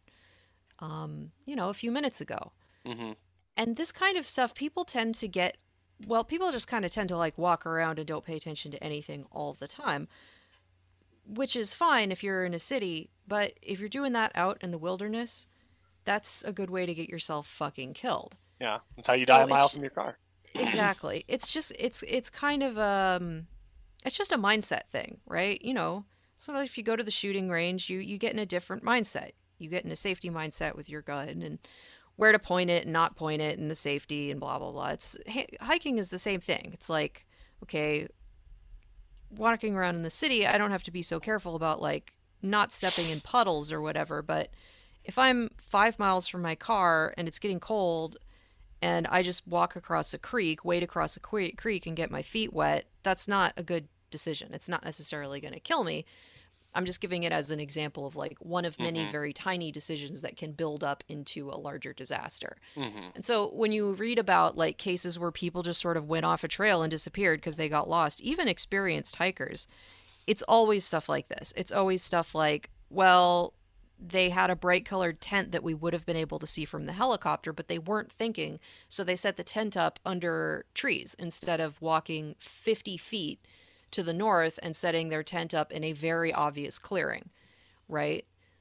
you know, a few minutes ago. Mm-hmm. And this kind of stuff, people just kind of tend to like walk around and don't pay attention to anything all the time, which is fine if you're in a city. But if you're doing that out in the wilderness, that's a good way to get yourself fucking killed. Yeah, that's how you die a mile from your car. Exactly. It's just, it's kind of, it's just a mindset thing, right? You know, so if you go to the shooting range, you get in a different mindset. You get in a safety mindset with your gun and where to point it and not point it and the safety and blah, blah, blah. Hiking is the same thing. It's like, okay, walking around in the city, I don't have to be so careful about like not stepping in puddles or whatever. But if I'm 5 miles from my car and it's getting cold and I just walk across a creek, wade across a creek and get my feet wet, that's not a good decision. It's not necessarily going to kill me. I'm just giving it as an example of like one of many very tiny decisions that can build up into a larger disaster. Mm-hmm. And so when you read about like cases where people just sort of went off a trail and disappeared because they got lost, even experienced hikers, it's always stuff like this. It's always stuff like, well, they had a bright colored tent that we would have been able to see from the helicopter, but they weren't thinking. So they set the tent up under trees instead of walking 50 feet to the north and setting their tent up in a very obvious clearing, right?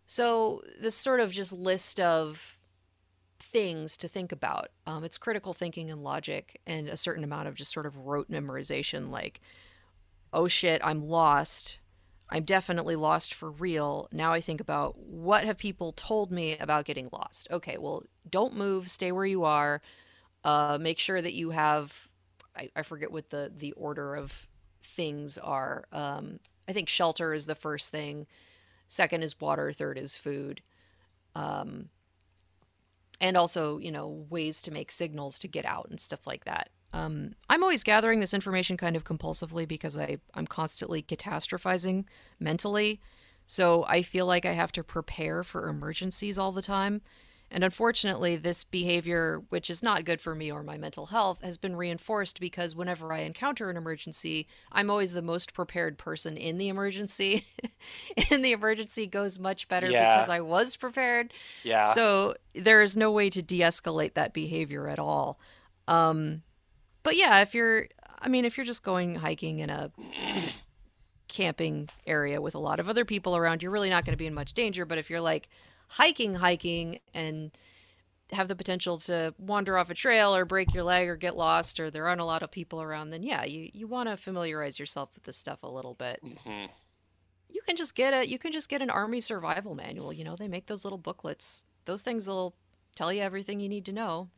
So this sort of just list of things to think about. It's critical thinking and logic and a certain amount of just sort of rote memorization, like, oh shit, I'm lost. I'm definitely lost for real. Now I think about what have people told me about getting lost. Okay, well, don't move, stay where you are. Make sure that you have, I forget what the order of things are. I think shelter is the first thing. Second is water. Third is food. Um, and also, ways to make signals to get out and stuff like that. I'm always gathering this information kind of compulsively because I'm constantly catastrophizing mentally. So I feel like I have to prepare for emergencies all the time. And unfortunately, this behavior, which is not good for me or my mental health, has been reinforced because whenever I encounter an emergency, I'm always the most prepared person in the emergency. And the emergency goes much better because I was prepared. Yeah. So there is no way to de-escalate that behavior at all. But yeah, if you're just going hiking in a camping area with a lot of other people around, you're really not going to be in much danger. But if you're like hiking and have the potential to wander off a trail or break your leg or get lost or there aren't a lot of people around, then yeah, you want to familiarize yourself with this stuff a little bit. Mm-hmm. You can just get an army survival manual. They make those little booklets. Those things will tell you everything you need to know.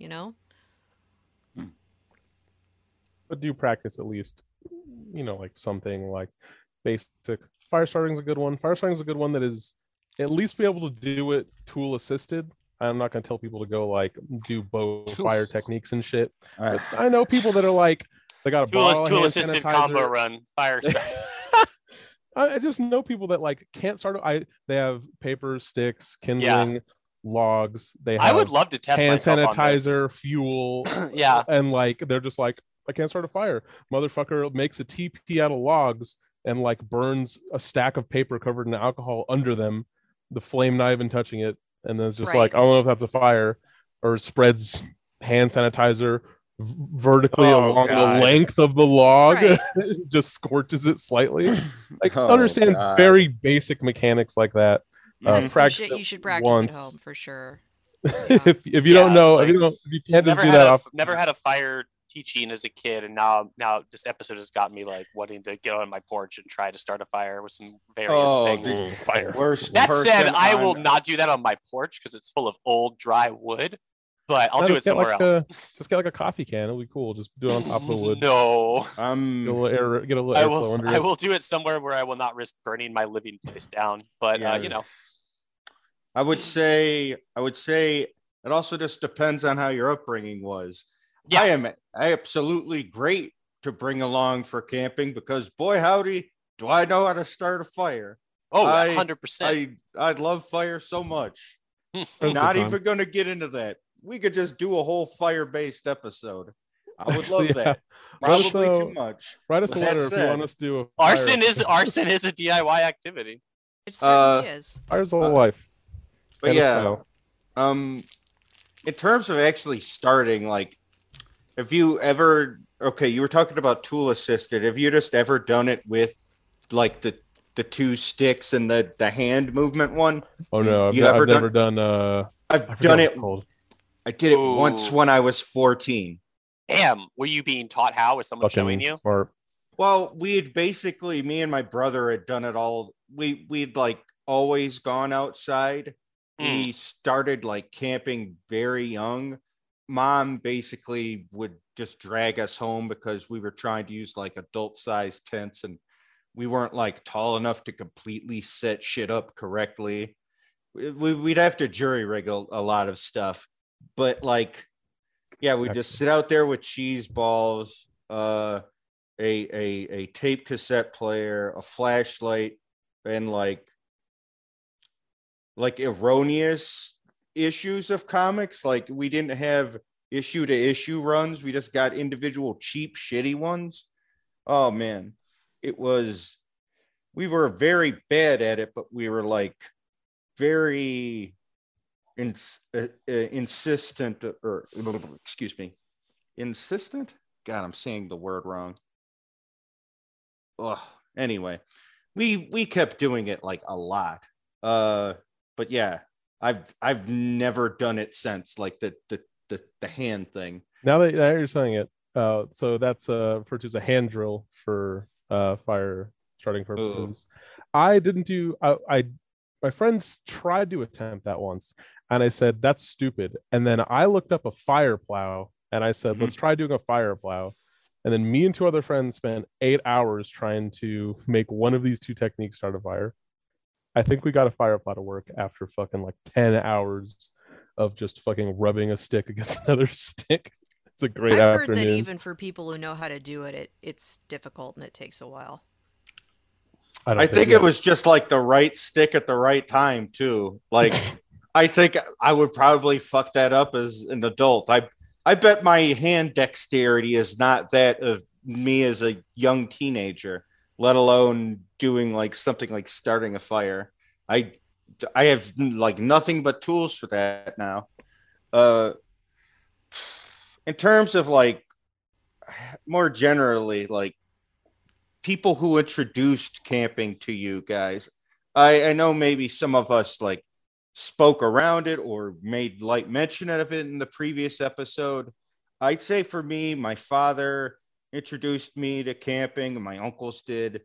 But do practice at least, like something like basic. Fire starting is a good one. Fire starting is a good one that is at least be able to do it tool assisted. I'm not going to tell people to go like do both fire techniques and shit. I know people that are like, they got a tool assisted combo run fire. I just know people that like can't start. They have paper, sticks, kindling, logs. They have I would love to test hand myself sanitizer, fuel. Yeah, and like they're just like, I can't start a fire. Motherfucker makes a TP out of logs and like burns a stack of paper covered in alcohol under them. The flame not even touching it, and then it's just like, I don't know if that's a fire, or spreads hand sanitizer vertically along the length of the log, just scorches it slightly. Like understand very basic mechanics like that. Shit you should practice at home for sure. Yeah. if you don't know, if you can't just do that never had a fire teaching as a kid, and now this episode has got me like wanting to get on my porch and try to start a fire with some various things. Fire. That said, I will not do that on my porch because it's full of old dry wood. But I'll do it somewhere else. Just get like a coffee can. It'll be cool. Just do it on top of the wood. No. Get a little airflow under it. I will do it somewhere where I will not risk burning my living place down. But I would say it also just depends on how your upbringing was. Yeah. I am absolutely great to bring along for camping because boy howdy, do I know how to start a fire. Oh, 100%. I love fire so much. Not even going to get into that. We could just do a whole fire-based episode. I would love that. Probably too much. Write us a letter if you want us to do a arson is a DIY activity. It certainly is. Fire's all life. But yeah, in terms of actually starting, like, if you ever you were talking about tool assisted. Have you just ever done it with like the two sticks and the hand movement one? Oh no, I've never done. I've done it. I did it once when I was 14. Damn, were you being taught how? Was someone showing you? Smart. Well, we had basically, me and my brother had done it all. We'd like always gone outside. We started like camping very young. Mom basically would just drag us home because we were trying to use like adult sized tents and we weren't like tall enough to completely set shit up correctly. We'd have to jury rig a lot of stuff, but like, yeah, we just sit out there with cheese balls, a tape cassette player, a flashlight, and like erroneous issues of comics. Like we didn't have issue to issue runs. We just got individual cheap, shitty ones. Oh man, we were very bad at it, but we were like very insistent, or excuse me, insistent. God, I'm saying the word wrong. Ugh. Anyway, we kept doing it like a lot. but yeah, I've never done it since, like the hand thing. Now that you're saying it, so that's referred to as a hand drill for fire starting purposes. I didn't do. I my friends tried to attempt that once, and I said that's stupid. And then I looked up a fire plow, and I said let's try doing a fire plow. And then me and two other friends spent 8 hours trying to make one of these two techniques start a fire. I think we got a fire plow to work after fucking like 10 hours of just fucking rubbing a stick against another stick. It's a great I've afternoon. heard that even for people who know how to do it, it's difficult and it takes a while. I think it was just like the right stick at the right time too. Like I think I would probably fuck that up as an adult. I bet my hand dexterity is not that of me as a young teenager, let alone doing like something like starting a fire. I have like nothing but tools for that now. In terms of like more generally, like people who introduced camping to you guys, I know maybe some of us like spoke around it or made light mention of it in the previous episode. I'd say for me, my father introduced me to camping, and my uncles did.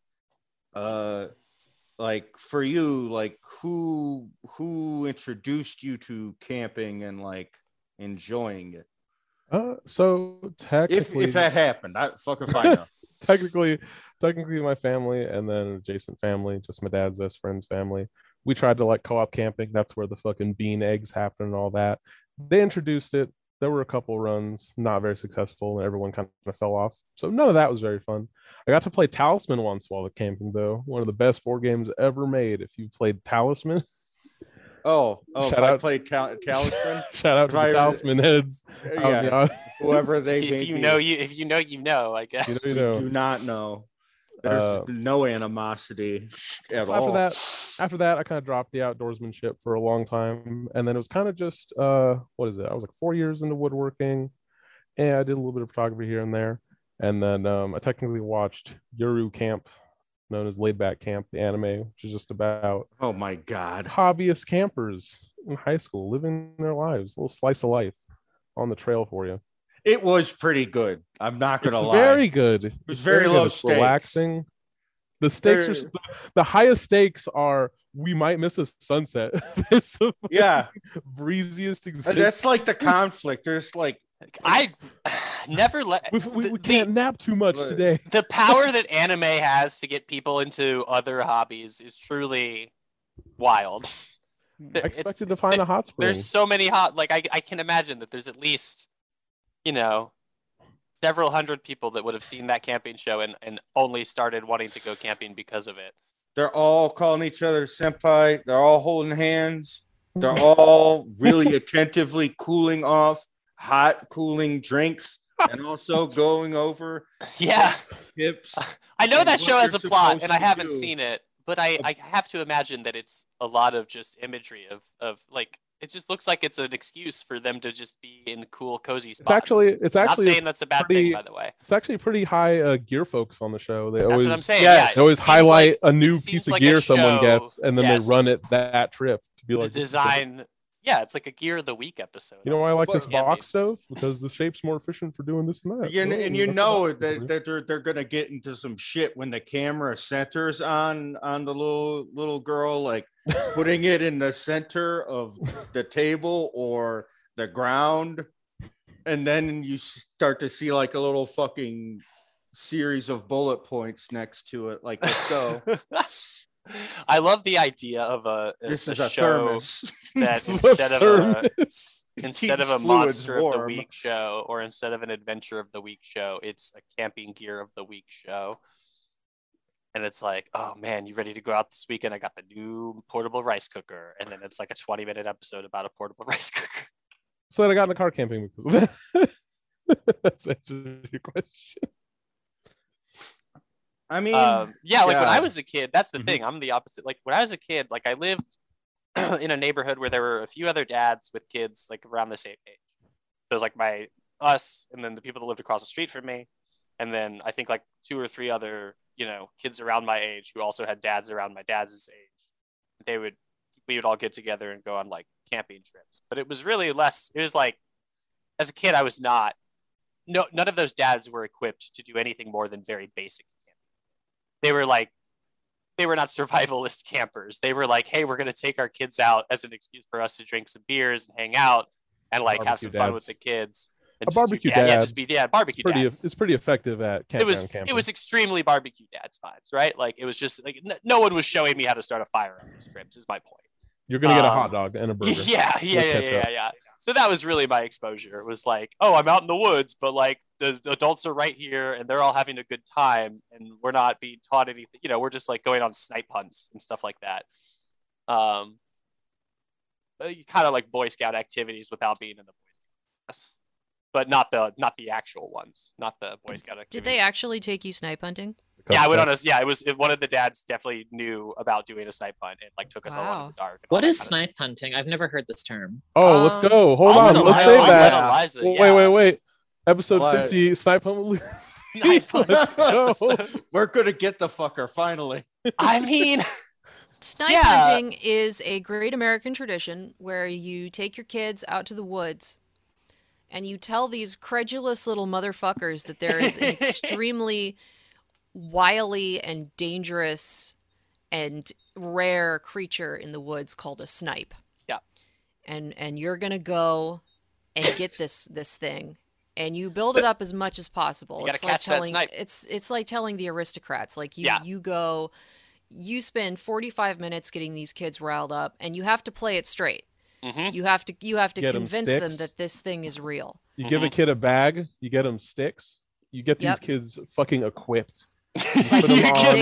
Like for you, like who introduced you to camping and like enjoying it? So technically, if that happened, I fucking find out. technically my family and then adjacent family, just my dad's best friend's family. We tried to like co-op camping. That's where the fucking bean eggs happen and all that. They introduced it. There were a couple runs, not very successful, and everyone kind of fell off. So none of that was very fun. I got to play Talisman once while camping, though. One of the best board games ever made. If you played Talisman. Shout out, played Talisman. Shout out to the Talisman heads. Yeah, whoever they if you know, you know. I guess you know. Do not know. There's no animosity at all. After that, I kind of dropped the outdoorsmanship for a long time, and then it was kind of just what is it? I was like 4 years into woodworking, and I did a little bit of photography here and there, and then I technically watched Yuru Camp, known as Laid Back Camp, the anime, which is just about oh my god, hobbyist campers in high school living their lives, a little slice of life on the trail for you. It was pretty good. I'm not gonna lie. Very good. It was very low stakes. Relaxing. The stakes are the highest stakes are we might miss a sunset. It's the breeziest existence. That's like the conflict. There's like I never let we can't nap too much today. The power that anime has to get people into other hobbies is truly wild. I expected to find a hot spring. There's so many I can imagine that there's at least, several hundred people that would have seen that camping show and only started wanting to go camping because of it. They're all calling each other senpai. They're all holding hands. They're all really attentively cooling off hot cooling drinks and also going over tips. I know that show has a plot and I haven't seen it, but I have to imagine that it's a lot of just imagery of like, it just looks like it's an excuse for them to just be in cool, cozy spots. It's actually not saying that's a bad thing, by the way. It's actually pretty high gear folks on the show. That's what I'm saying. Yes. They always highlight a new piece of gear someone gets, and then they run it that trip to be like the design. Yeah, it's like a Gear of the Week episode. You know why I like this box stove? Because the shape's more efficient for doing this and that. Yeah, and you know that they're gonna get into some shit when the camera centers on the little girl, like putting it in the center of the table or the ground, and then you start to see like a little fucking series of bullet points next to it. Like, let's go. I love the idea of a show thermos that instead of a Monster of the Week show or instead of an Adventure of the Week show, it's a Camping Gear of the Week show. And it's like, oh man, you ready to go out this weekend? I got the new portable rice cooker. And then it's like a 20-minute episode about a portable rice cooker. So then I got in the car camping because of that. That's answered your question. I mean, when I was a kid, that's the thing. I'm the opposite. Like when I was a kid, like I lived in a neighborhood where there were a few other dads with kids like around the same age. So it was like us, and then the people that lived across the street from me, and then I think like 2 or 3 other, kids around my age who also had dads around my dad's age. They would we would all get together and go on like camping trips. But it was really less. It was like, as a kid, I was not. No, none of those dads were equipped to do anything more than very basic camping. They were not survivalist campers. They were like, hey, we're going to take our kids out as an excuse for us to drink some beers and hang out and like have some fun with the kids. A barbecue dad. Barbecue dads. It's pretty effective at campground camping. It was extremely barbecue dads vibes, right? Like it was just like no one was showing me how to start a fire on these trips. Is my point. You're gonna get a hot dog and a burger. Yeah. So that was really my exposure. It was like, oh, I'm out in the woods, but like the adults are right here and they're all having a good time, and we're not being taught anything. You know, we're just like going on snipe hunts and stuff like that. Kind of like Boy Scout activities without being in the Boy Scouts. But not the actual ones, not the Boy Scout activities. Did they actually take you snipe hunting? Yeah, I went on it was one of the dads definitely knew about doing a snipe hunt and like took us all in the dark. What is snipe hunting? I've never heard this term. Oh, let's go. Hold on, let's say that. Wait. Episode 50, snipe hunt. We're gonna get the fucker finally. I mean, snipe hunting is a great American tradition where you take your kids out to the woods and you tell these credulous little motherfuckers that there is an extremely wily and dangerous and rare creature in the woods called a snipe. Yeah. And you're going to go and get this thing, and you build it up as much as possible. You got to catch that snipe. It's like telling the aristocrats, like you go, you spend 45 minutes getting these kids riled up, and you have to play it straight. Mm-hmm. You have to convince them that this thing is real. You give a kid a bag, you get them sticks, you get these kids fucking equipped. They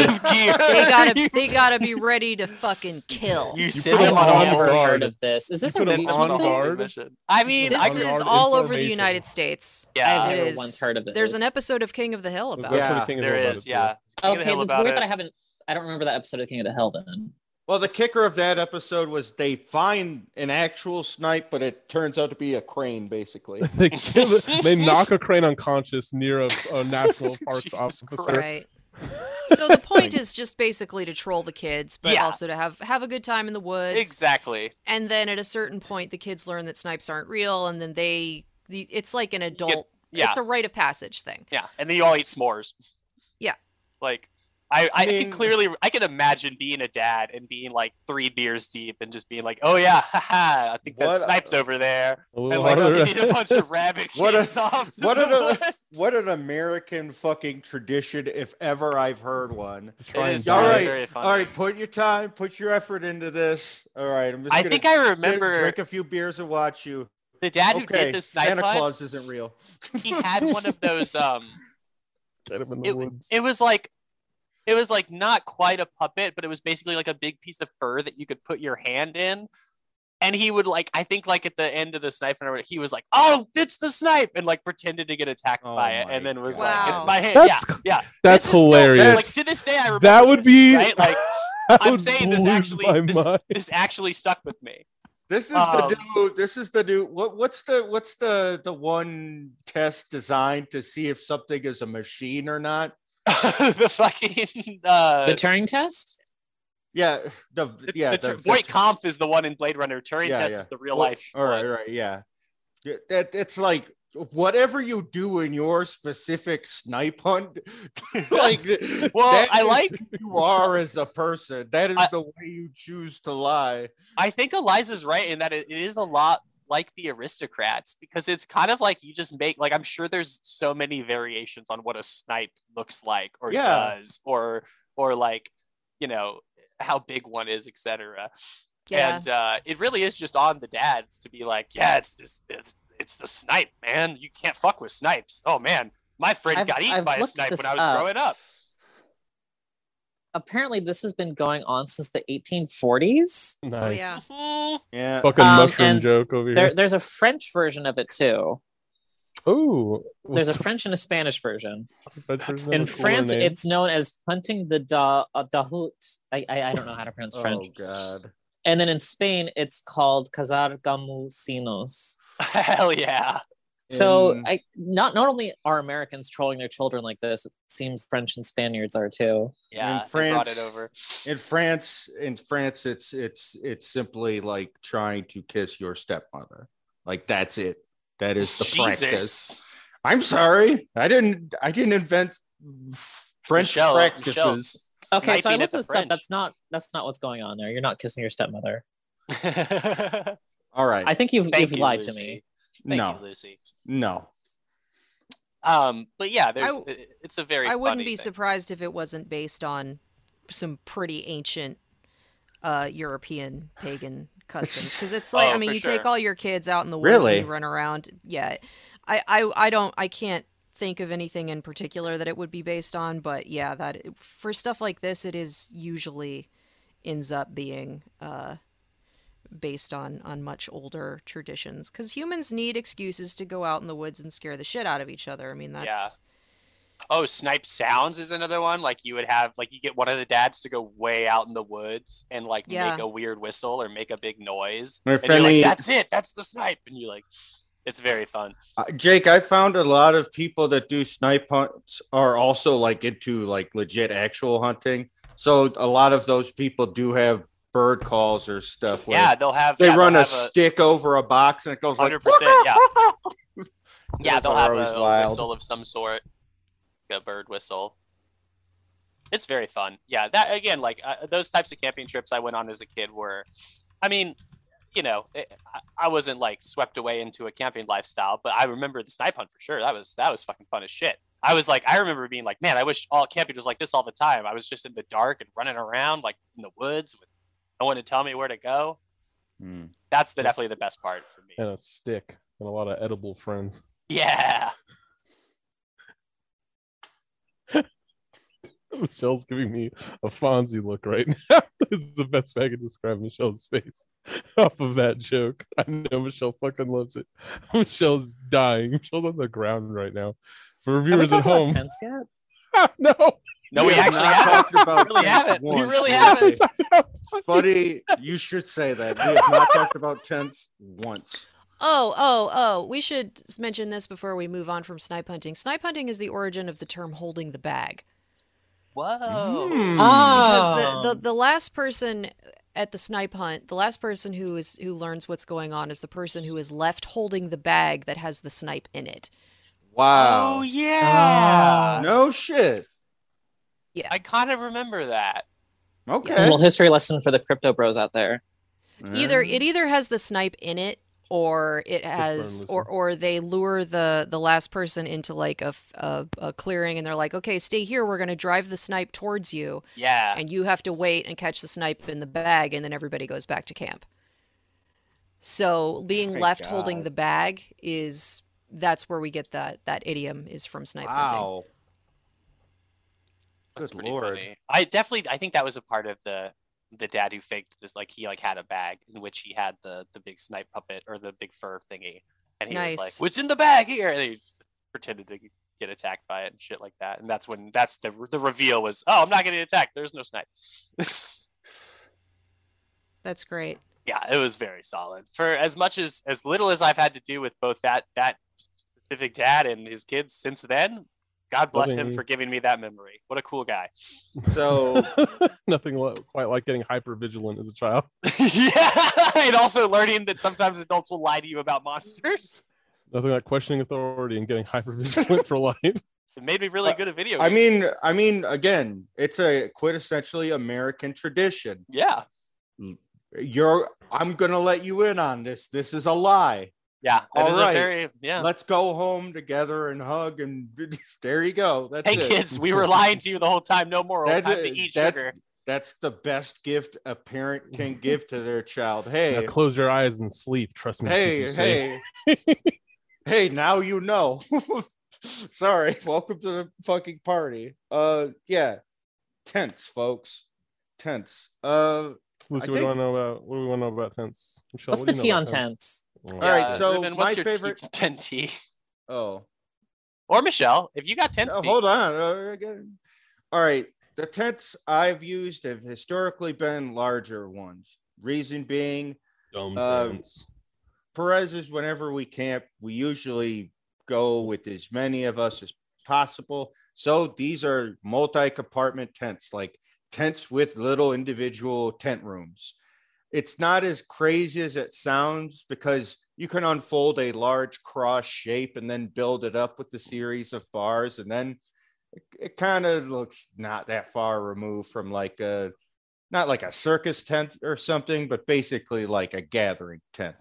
gotta be ready to fucking kill. You sit them on never heard of this. Is this a regional thing? I mean, this is all over the United States. Yeah, I've never once heard of it. There's an episode of King of the Hill about it. Yeah, there is. Yeah. Okay, it's weird that I don't remember that episode of King of the Hill then. Well, the kicker of that episode was they find an actual snipe, but it turns out to be a crane, basically. They knock a crane unconscious near a national parks officer. Right. So the point is just basically to troll the kids, but also to have a good time in the woods. Exactly. And then at a certain point, the kids learn that snipes aren't real, and then it's like an adult. It's a rite of passage thing. Yeah, and then you all eat s'mores. Yeah. Like. I mean, clearly, I can imagine being a dad and being like 3 beers deep and just being like, oh yeah, haha, I think that snipe's over there. And like skinning a bunch of rabbit kids off. What an American fucking tradition, if ever I've heard one. It is very funny. All right, put your effort into this. All right, I think I remember drink a few beers and watch you. The dad who did the snipe Santa Claus isn't real. He had one of those. Get him in the woods. It was like not quite a puppet, but it was basically like a big piece of fur that you could put your hand in. And he would like, I think like at the end of the snipe, he was like, "Oh, it's the snipe," and like pretended to get attacked by it, and then was like, "It's my hand." That's hilarious. Still, like to this day, I remember that would be right. Like I'm saying, this actually stuck with me. This is the new. What's the one test designed to see if something is a machine or not? The fucking the Turing test. Voight Kampf is the one in Blade Runner. Turing test is the real life. All right, yeah. It's like whatever you do in your specific snipe hunt, like you are as a person. That is the way you choose to lie. I think Eliza's right in that it is a lot like the aristocrats, because it's kind of like you just make, like, I'm sure there's so many variations on what a snipe looks like or does, or like, you know, how big one is, etc. And it really is just on the dads to be like, it's the snipe, man. You can't fuck with snipes. Oh man, my friend got eaten by a snipe when I was growing up. Apparently, this has been going on since the 1840s. Nice. Oh yeah. Yeah. Fucking mushroom joke over here. There's a French version of it too. Oh. There's a French and a Spanish version. In France, it's known as hunting the dahout. I don't know how to pronounce French. Oh god. And then in Spain, it's called cazar gamusinos. Hell yeah. So In- I not only are Americans trolling their children like this, it seems French and Spaniards are too. Yeah, in they brought it France- over. In France, it's simply like trying to kiss your stepmother. Like that's it. That is the practice. Jesus. I'm sorry. I didn't invent French Michelle- practices. Michelle's Okay, so I sniping looked at this the up. That's not what's going on there. You're not kissing your stepmother. French. All right. I think you've Thank you, lied Lucy. to me. Thank No. you, Lucy. No. But yeah, it's a very. I wouldn't funny be thing. surprised if it wasn't based on some pretty ancient European pagan customs, because it's like, Oh, I mean, for you sure. take all your kids out in the woods Really? and you run around. Yeah, I can't think of anything in particular that it would be based on, but yeah, that for stuff like this, it is usually ends up being based on much older traditions, because humans need excuses to go out in the woods and scare the shit out of each other. I mean, that's Yeah. Oh, snipe sounds is another one. Like you would have, like you get one of the dads to go way out in the woods and like Yeah. make a weird whistle or make a big noise, If and you're like, any- "That's it, that's the snipe," and you like, it's very fun. Jake, I found a lot of people that do snipe hunts are also like into like legit actual hunting. So a lot of those people do have bird calls or stuff. Where Yeah, they'll have. they yeah, run they'll a have stick over a box and it goes like 100%. Yeah, yeah, Those they'll are have always a wild. whistle of some sort, a bird whistle. It's very fun. Yeah, that again, like those types of camping trips I went on as a kid were, I mean, you know, I wasn't like swept away into a camping lifestyle, but I remember the snipe hunt for sure. That was fucking fun as shit. I remember being like, man, I wish all camping was like this all the time. I was just in the dark and running around like in the woods with no one to tell me where to go. Hmm. That's definitely the best part for me. And a stick and a lot of edible friends. Yeah. Michelle's giving me a Fonzie look right now. This is the best way I can describe Michelle's face off of that joke. I know Michelle fucking loves it. Michelle's dying. Michelle's on the ground right now. For Have we viewers at talked about home, tents yet? no. No, we have actually not haven't. talked about We really tents haven't. We once, really Lucy. haven't. Buddy, you should say that. We have not talked about tents once. Oh, we should mention this before we move on from snipe hunting. Snipe hunting is the origin of the term holding the bag. Whoa. Hmm. Because the last person at the snipe hunt, the last person who learns what's going on is the person who is left holding the bag that has the snipe in it. Wow. Oh yeah. No shit. I kind of remember that. Okay. Well, history lesson for the crypto bros out there. It either has the snipe in it, or it has, Lucy. or they lure the last person into like a clearing, and they're like, okay, stay here. We're gonna drive the snipe towards you, Yeah. and you have to wait and catch the snipe in the bag, and then everybody goes back to camp. So being My left holding God. the bag that's where we get that idiom is from snipe hunting. Wow. That's Good pretty lord. funny. I think that was a part of the dad who faked this. Like he like had a bag in which he had the big snipe puppet or the big fur thingy, and he was Nice. like, "What's in the bag here?" And he pretended to get attacked by it and shit like that. And that's the reveal was, "Oh, I'm not getting attacked. There's no snipe." That's great. Yeah, it was very solid. For as little as I've had to do with both that specific dad and his kids since then, God bless him Loving- for giving me that memory. What a cool guy. So Nothing quite like getting hyper vigilant as a child. Yeah, and also learning that sometimes adults will lie to you about monsters. Nothing like questioning authority and getting hyper vigilant for life. It made me really good at video I games. mean, again, it's a quintessentially American tradition. Yeah, I'm gonna let you in on this. This is a lie. yeah. It All is right. a very yeah. Let's go home together and hug, and there you go. That's Hey it. kids, we were lying to you the whole time. No more. It's That's time to it. eat That's- sugar. That's the best gift a parent can give to their child. Hey, Now close your eyes and sleep. Trust me. to keep you safe. hey, hey! Now you know. Sorry. Welcome to the fucking party. Yeah, tents, folks. Tents. Lucy, I what do think- you want to know about? What do we want to know about tents? Michelle, What's what the do you tea know on about tents? Oh. All right, so Ruben, what's my your favorite- tent tea? Oh, Or Michelle, if you got tent no, tea. hold on. Again. All right. The tents I've used have historically been larger ones. Reason being, Dumb Uh, tents. Perez's, whenever we camp, we usually go with as many of us as possible. So these are multi-compartment tents, like tents with little individual tent rooms. It's not as crazy as it sounds because you can unfold a large cross shape and then build it up with the series of bars. And then it kind of looks not that far removed from like not like a circus tent or something, but basically like a gathering tent.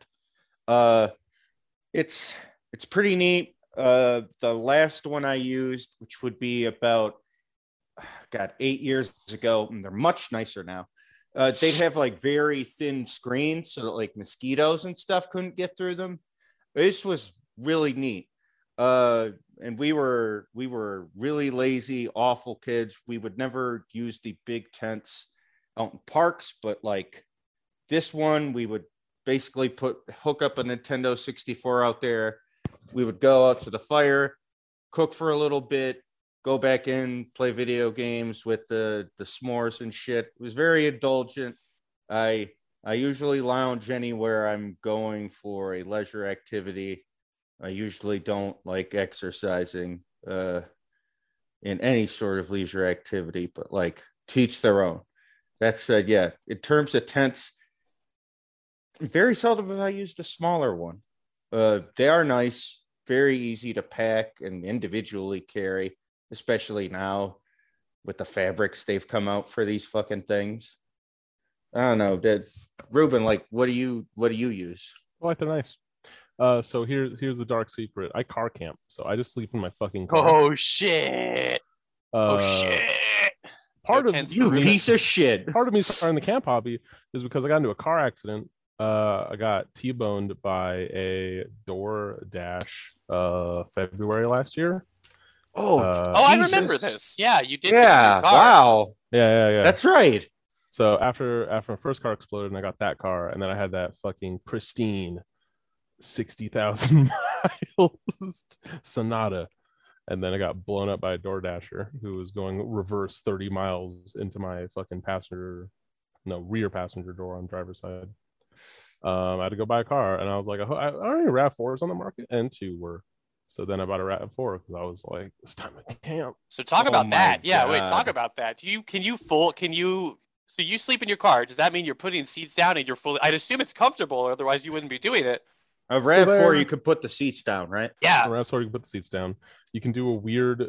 It's pretty neat. The last one I used, which would be about 8 years ago, and they're much nicer now. They'd have like very thin screens so that like mosquitoes and stuff couldn't get through them. This was really neat. And we were really lazy, awful kids. We would never use the big tents out in parks, but like this one, we would basically hook up a Nintendo 64 out there. We would go out to the fire, cook for a little bit, go back in, play video games with the s'mores and shit. It was very indulgent. I usually lounge anywhere I'm going for a leisure activity. I usually don't like exercising in any sort of leisure activity, but like teach their own. That said, yeah, in terms of tents, very seldom have I used a smaller one. They are nice, very easy to pack and individually carry, especially now with the fabrics they've come out for these fucking things. I don't know. Ruben, like, what do you use? I like they're nice. So here's the dark secret. I car camp, so I just sleep in my fucking car. Oh shit! Part No of You piece of shit. Part of me starting the camp hobby is because I got into a car accident. I got T-boned by a DoorDash February last year. I remember this. Yeah, you did. Yeah, wow. Yeah. That's right. So after my first car exploded, and I got that car, and then I had that fucking pristine 60,000 miles Sonata, and then I got blown up by a DoorDasher who was going reverse 30 miles into my fucking rear passenger door on the driver's side. I had to go buy a car, and I was like, are any RAV4s on the market? And 2 were. So then I bought a RAV4 because I was like, it's time to camp. So talk about that. Yeah, wait, talk about that. So you sleep in your car. Does that mean you're putting seats down and you're fully? I'd assume it's comfortable, otherwise you wouldn't be doing it. A RAV4, you could put the seats down, right? Yeah. A RAV4, you can put the seats down. You can do a weird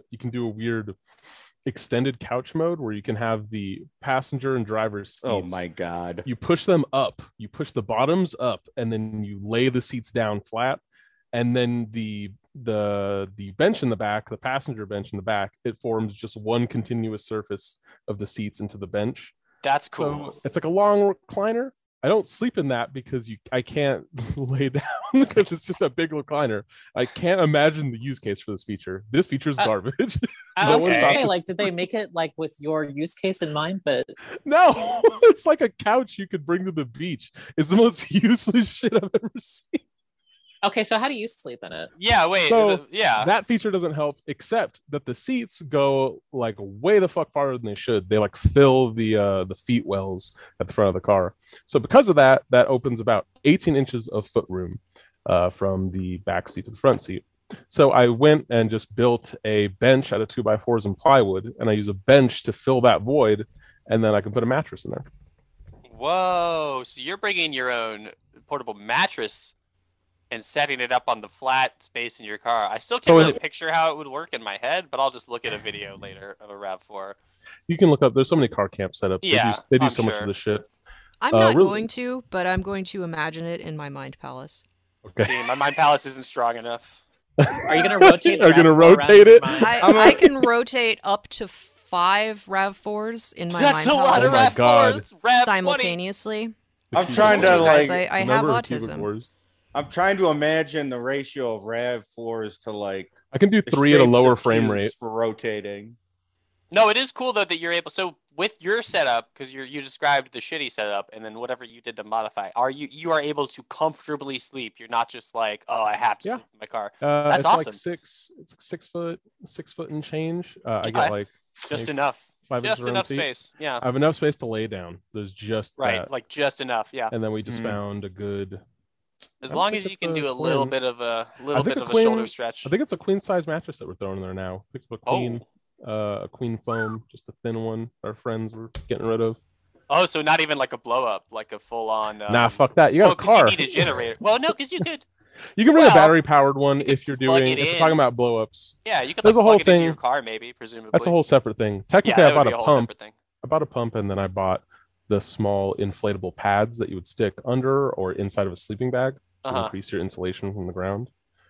extended couch mode where you can have the passenger and driver's seats. Oh my god. You push them up. You push the bottoms up, and then you lay the seats down flat, and then the bench in the back, the passenger bench in the back, it forms just one continuous surface of the seats into the bench. That's cool. So it's like a long recliner. I don't sleep in that because I can't lay down because it's just a big recliner. I can't imagine the use case for this feature. This feature is garbage. I was going to say, like, did they make it like with your use case in mind? But no, it's like a couch you could bring to the beach. It's the most useless shit I've ever seen. Okay, so how do you sleep in it? Yeah, wait. So yeah, that feature doesn't help, except that the seats go like way the fuck farther than they should. They like fill the feet wells at the front of the car. So because of that, that opens about 18 inches of foot room from the back seat to the front seat. So I went and just built a bench out of 2x4s and plywood, and I use a bench to fill that void, and then I can put a mattress in there. Whoa! So you're bringing your own portable mattress and setting it up on the flat space in your car. I still can't really picture how it would work in my head, but I'll just look at a video later of a RAV4. You can look up. There's so many car camp setups. Yeah, they do so much of this shit. I'm not going to, but I'm going to imagine it in my mind palace. Okay. My mind palace isn't strong enough. Are you going to rotate? Are you going to rotate it? I can rotate up to 5 RAV4s in my mind That's a lot of palace RAV4s. simultaneously. I'm trying to like. I have autism. I'm trying to imagine the ratio of RAV4s to like. I can do 3 at a lower frame rate for rotating. No, it is cool though that you're able. So with your setup, because you described the shitty setup, and then whatever you did to modify, you are able to comfortably sleep. You're not just like, oh, I have to sleep in my car. That's it's awesome. Like it's 6 foot and change. I get like just enough. 5 just enough seat. Space. Yeah. I have enough space to lay down. There's just right, that. like just enough. Yeah. And then we just found a good As I don't long think as you it's can a do a little twin. bit of a queen- shoulder stretch. I think it's a queen size mattress that we're throwing in there now. Picked up a queen foam, just a thin one. Our friends were getting rid of. Oh, so not even like a blow up, like a full on. Nah, fuck that. You got a 'cause car. you need a generator. Well, no, because you could. You can bring a Well, battery powered one you could if you're plug doing. it If you're in. talking about blow ups. Yeah, you could There's like a whole plug it into thing- your car, maybe, presumably. That's a whole separate thing. Technically, yeah, I that would bought be a whole pump. separate thing. I bought a pump and then I bought the small inflatable pads that you would stick under or inside of a sleeping bag to Uh-huh. increase your insulation from the ground.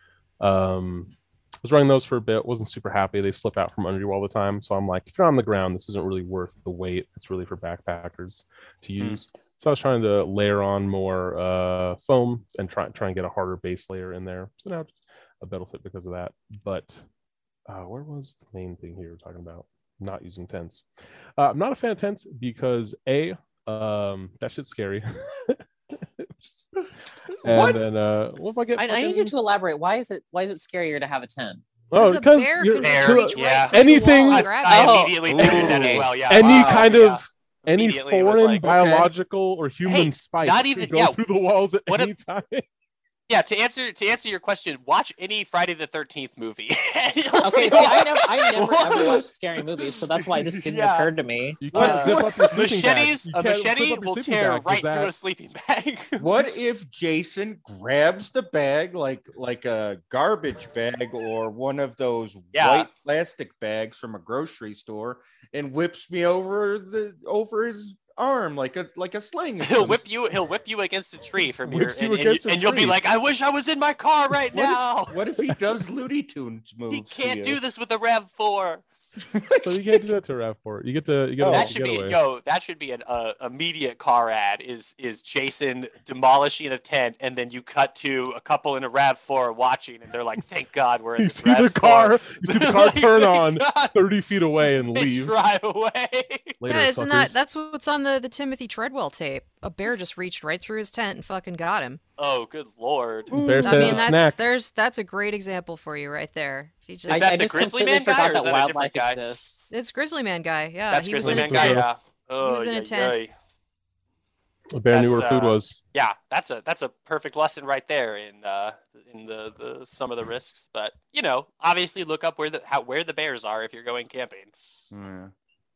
Was running those for a bit, wasn't super happy. They slip out from under you all the time. So I'm like, if you're on the ground, this isn't really worth the weight. It's really for backpackers to use. So I was trying to layer on more foam and try and get a harder base layer in there. So now just a better fit because of that. But where was the main thing here we're talking about? Not using tents. I'm not a fan of tents because that shit's scary. And What? then what if I get? I need you to elaborate. Why is it scarier to have a 10? Oh, a because bear you're can Bear, just reach yeah. right through the Anything- wall I, and grab I it. Oh. immediately think of that as Ooh. well. Yeah. any Wow, kind yeah. of any Immediately it was foreign like, biological or human Hey, spike not can even- go yeah, through the walls at what any time. Yeah, to answer your question, watch any Friday the 13th movie. And you'll Okay, see see, I never ever What? watched scary movies, so that's why this didn't Yeah. occur to me. You can't zip up your sleeping bag. machetes. You A can't zip machete up your will sleeping tear bag 'cause right that- through a sleeping bag. What if Jason grabs the bag like a garbage bag or one of those Yeah. white plastic bags from a grocery store and whips me over his arm like a sling? He'll whip you against a tree from your Whips you and against a you'll be tree. like, I wish I was in my car right now. What if he does Looney Tunes moves? He to can't you? do this with a RAV4. So you can't do that to RAV4. You get Oh, a That should be getaway. that should be an immediate car ad. Is Jason demolishing a tent and then you cut to a couple in a RAV4 watching and they're like, thank God we're in You this see the RAV4. car. You see the car Like, turn thank on God 30 feet away and they leave. drive away. Later, Yeah, isn't suckers. that's what's on the Timothy Treadwell tape? A bear just reached right through his tent and fucking got him. Oh, good lord. Bear I said mean, snack. that's a great example for you right there. He just, Is that I the just Grizzly completely Man guy, forgot or is that that a different wildlife guy? exists. it's Grizzly Man guy. Yeah, That's he was Grizzly in a Man tent. guy. Yeah. Oh, was in a yeah, tent. yeah. The bear knew where That's, food was. Yeah, that's a perfect lesson right there in the some of the risks. But obviously look up where the bears are if you're going camping. Yeah.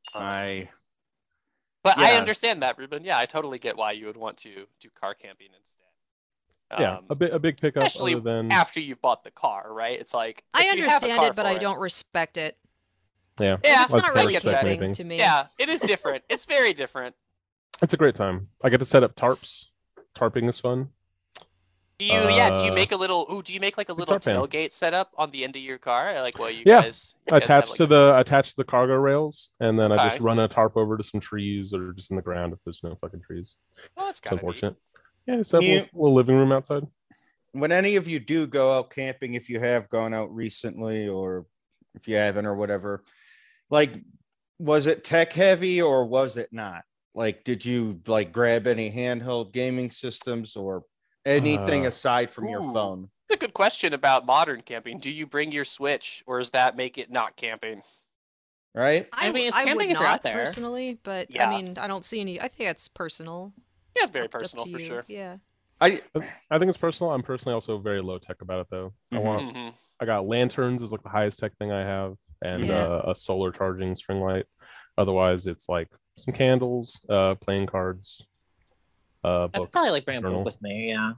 But I Yeah. understand that, Ruben. Yeah, I totally get why you would want to do car camping instead. Yeah, a big pickup especially other than after you've bought the car, right? It's like I if you have a understand car it, but for I don't respect it. yeah. Yeah, It's not I really get that. camping Anything. to me. Yeah, it is different. It's very different. It's a great time. I get to set up tarps. Tarping is fun. Do you Uh, make a little? Ooh, do you make like a little tarp fan. tailgate setup on the end of your car? Like, well, you Yeah, guys have, Attached like, to the cargo rails, and then I just Okay. run a tarp over to some trees or just in the ground if there's no fucking trees. Oh, that's It's kind of unfortunate. Yeah, just have a You- little living room outside. When any of you do go out camping, if you have gone out recently or if you haven't or whatever, like, was it tech heavy or was it not? Like, did you like grab any handheld gaming systems or anything aside from your Ooh. phone? It's a good question about modern camping. Do you bring your Switch, or does that make it not camping? Right? I mean, it's I camping would if you're not out there. personally, but Yeah. I mean, I don't see any. I think it's personal. Yeah, it's very Up to personal for you. sure. Yeah. I I think it's personal. I'm personally also very low tech about it though. Mhm. I got lanterns is like the highest tech thing I have, and Yeah. a solar charging string light. Otherwise, it's like some candles, playing cards, I'd book. probably like bring a journal. book with me. Yeah.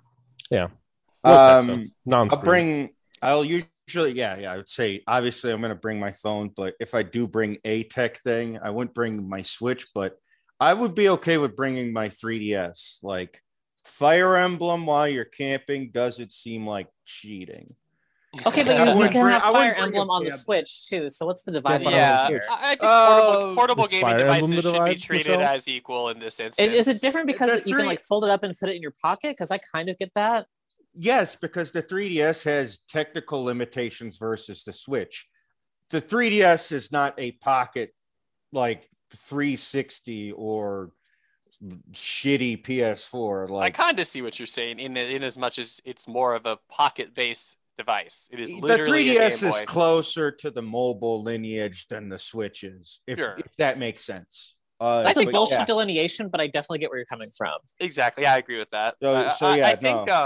Low tech stuff. Um, I'll usually, I would say, obviously, I'm going to bring my phone, but if I do bring a tech thing, I wouldn't bring my Switch, but I would be okay with bringing my 3DS. Like, Fire Emblem while you're camping doesn't seem like cheating. Okay, but I you wouldn't can bring- have I wouldn't Fire bring a Emblem on the tab. Switch too. So what's the divide Yeah, here? I think Oh, portable is gaming Fire Emblem devices the should be divide, treated Michelle? as equal in this instance. Is it different because The you can three- like fold it up and fit it in your pocket? Because I kind of get that. Yes, because the 3DS has technical limitations versus the Switch. The 3DS is not a pocket like 360 or shitty PS4. I Like, kind of see what you're saying in as much as it's more of a pocket-based device. It is the literally a 3DS Game is Boy. closer to the mobile lineage than the Switch is, if Sure. that makes sense. That's a but bullshit yeah. delineation, but I definitely get where you're coming from. Exactly, I agree with that. So yeah, I think no.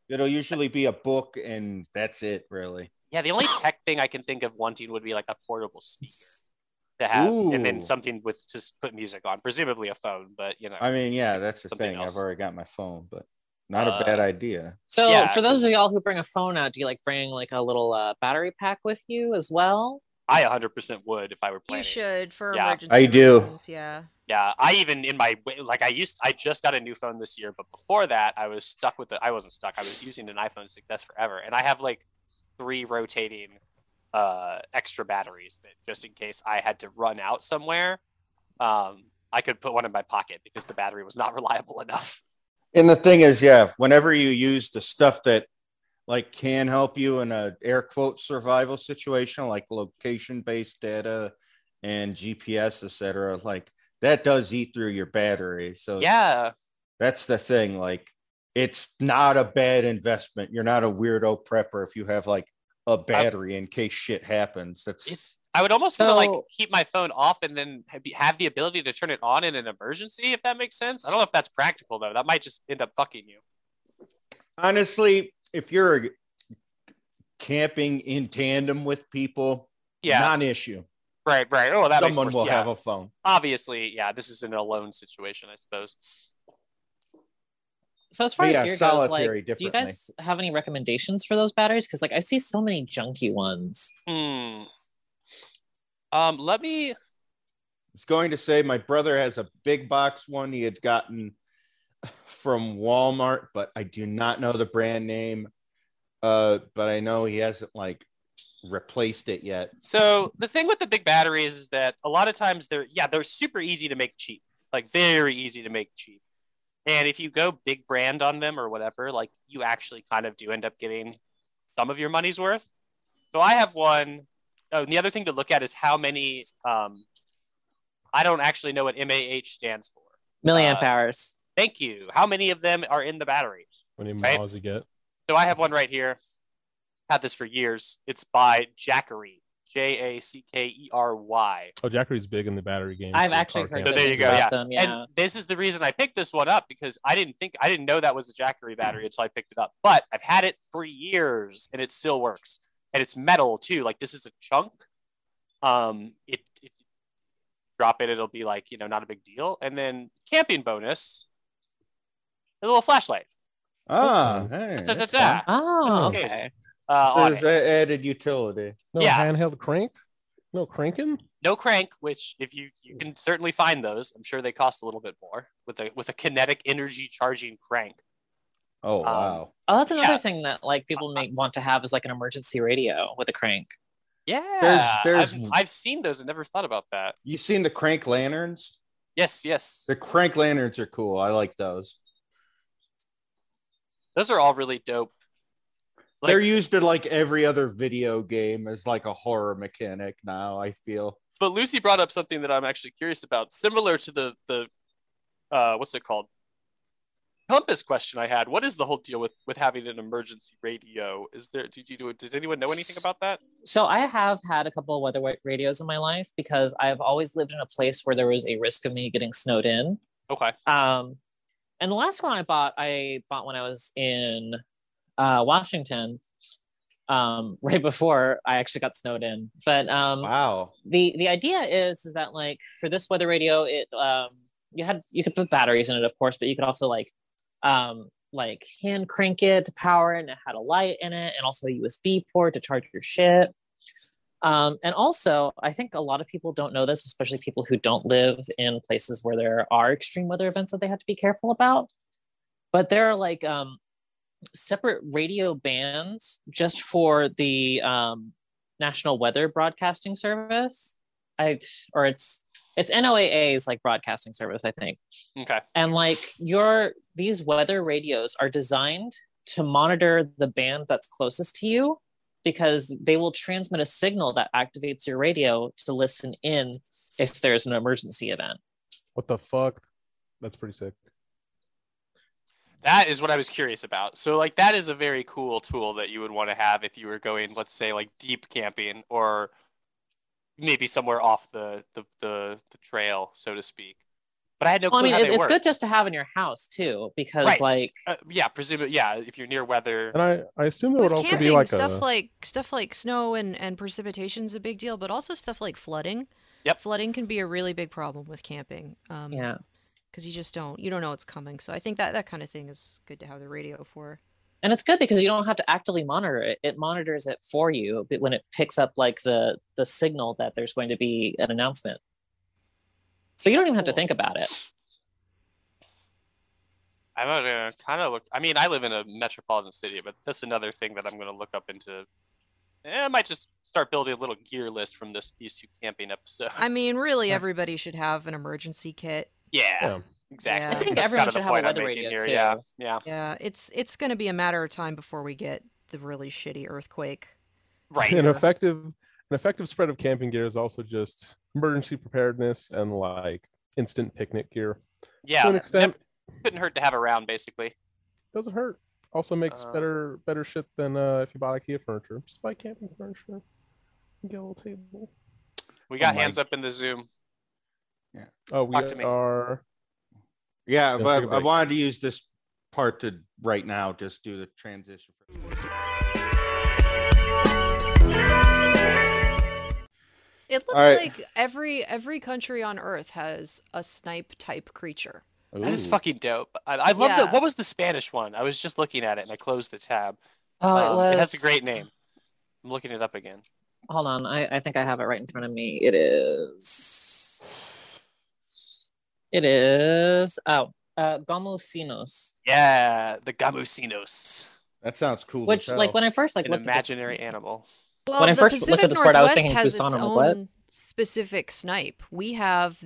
It'll usually be a book, and that's it, really. Yeah, the only tech thing I can think of wanting would be like a portable speaker to have, and then Ooh. something with just put music on, presumably a phone. But you know, I mean, yeah, that's the something thing. else. I've already got my phone, but not a bad idea. So Yeah, for those of 'cause- y'all who bring a phone out, do you like bring like a little battery pack with you as well? I 100% would if I were You planning. should for Yeah. emergency I do. reasons, yeah. Yeah, I even in my I just got a new phone this year, but before that I was stuck with I wasn't stuck. I was using an iPhone 6s forever, and I have like 3 rotating extra batteries that just in case I had to run out somewhere, I could put one in my pocket because the battery was not reliable enough. And the thing is, yeah, whenever you use the stuff that like can help you in a air quote survival situation, like location based data and GPS, etc., like that does eat through your battery. So Yeah, that's the thing. Like, it's not a bad investment. You're not a weirdo prepper if you have like a battery in case shit happens. That's I would almost want to like So- keep my phone off and then have the ability to turn it on in an emergency, if that makes sense. I don't know if that's practical though. That might just end up fucking you. honestly, if you're camping in tandem with people, Yeah, non-issue. right. Oh, that Someone makes will more, yeah. have a phone. Obviously, yeah, this is an alone situation, I suppose. So as far Yeah, as gear goes, solitary like, do you differently. guys have any recommendations for those batteries? Because like I see so many junky ones. Let me. I was going to say my brother has a big box one he had gotten from Walmart, but I do not know the brand name. But I know he hasn't like replaced it yet. So the thing with the big batteries is that a lot of times they're super easy to make cheap, like very easy to make cheap. And if you go big brand on them or whatever, like you actually kind of do end up getting some of your money's worth. So I have one. Oh, and the other thing to look at is how many. I don't actually know what MAH stands for. Milliamp hours. Thank you. How many of them are in the battery? How many Right. miles you get? So I have one right here. Had this for years. It's by Jackery, Jackery. Oh, Jackery's big in the battery game. I've for actually car heard So good camping. there you things go, about yeah. them. Yeah. And this is the reason I picked this one up because I didn't know that was a Jackery battery until I picked it up. But I've had it for years and it still works. And it's metal too. Like this is a chunk. It drop it, it'll be like, not a big deal. And then camping bonus, a little flashlight. Ah, hey, that's Da-da-da-da. fun. Oh, Just in case. okay. On So it. there's added utility. No Yeah. handheld crank? No cranking? No crank, which if you can certainly find those. I'm sure they cost a little bit more with a kinetic energy charging crank. Oh wow. Oh, that's another Yeah. thing that like people may want to have is like an emergency radio with a crank. Yeah, There's- I've seen those and never thought about that. You seen the crank lanterns? Yes. The crank lanterns are cool. I like those. Those are all really dope. Like- They're used in like every other video game as like a horror mechanic now, I feel. But Lucy brought up something that I'm actually curious about, similar to the what's it called? Compass question I had. What is the whole deal with having an emergency radio? Is there does anyone know anything about that? So I have had a couple of weather radios in my life because I've always lived in a place where there was a risk of me getting snowed in. Okay. And the last one I bought when I was in Washington, right before I actually got snowed in. But Wow. the idea is that like for this weather radio, it you could put batteries in it, of course, but you could also like hand crank it to power it, and it had a light in it, and also a USB port to charge your shit. And also, I think a lot of people don't know this, especially people who don't live in places where there are extreme weather events that they have to be careful about. But there are like separate radio bands just for the National Weather Broadcasting Service. It's NOAA's like broadcasting service, I think. Okay. And like these weather radios are designed to monitor the band that's closest to you, because they will transmit a signal that activates your radio to listen in if there's an emergency event. What the fuck? That's pretty sick. That is what I was curious about. So like that is a very cool tool that you would want to have if you were going, let's say, like deep camping or maybe somewhere off the trail, so to speak. but I had no Well, clue I how mean, they it's work. good just to have in your house too, because Right. like Yeah, presumably, yeah. If you're near weather, And I assume there With would also camping, be like stuff a like snow and precipitation is a big deal, but also stuff like flooding. Yep. Flooding can be a really big problem with camping. yeah. Because you don't know what's coming. So I think that kind of thing is good to have the radio for. And it's good because you don't have to actively monitor it. It monitors it for you when it picks up like the signal that there's going to be an announcement. So you don't even have to cool. think about it. I'm gonna kind of look. I mean, I live in a metropolitan city, but that's another thing that I'm gonna look up into. I might just start building a little gear list from these 2 camping episodes. I mean, really, Yeah. everybody should have an emergency kit. yeah, exactly. Yeah. I think That's everyone kind of the should have a point I'm weather making radio, here. too. Yeah, Yeah, it's going to be a matter of time before we get the really shitty earthquake. right. an effective spread of camping gear is also just emergency preparedness and like instant picnic gear. Yeah, To an extent, couldn't hurt to have around, basically. doesn't hurt. Also makes Um, better shit than if you buy IKEA furniture. Just buy camping furniture. You get a little table. We got Oh my- hands up in the Zoom. Oh, we Talk to me. are. Yeah, Yeah, but take a I break. wanted to use this part to right now just do the transition. It looks All right. like every country on Earth has a snipe type creature. That is Ooh. fucking dope. I love Yeah. What was the Spanish one? I was just looking at it and I closed the tab. Oh, It has a great name. I'm looking it up again. Hold on, I think I have it right in front of me. It is Gamusinos. Yeah, the Gamusinos, That sounds cool. Which, as like, hell. when I first an looked imaginary at this, animal. Well, When I the first looked Pacific at this word, I was Northwest thinking has Busan, its I'm like, what? own specific snipe. We have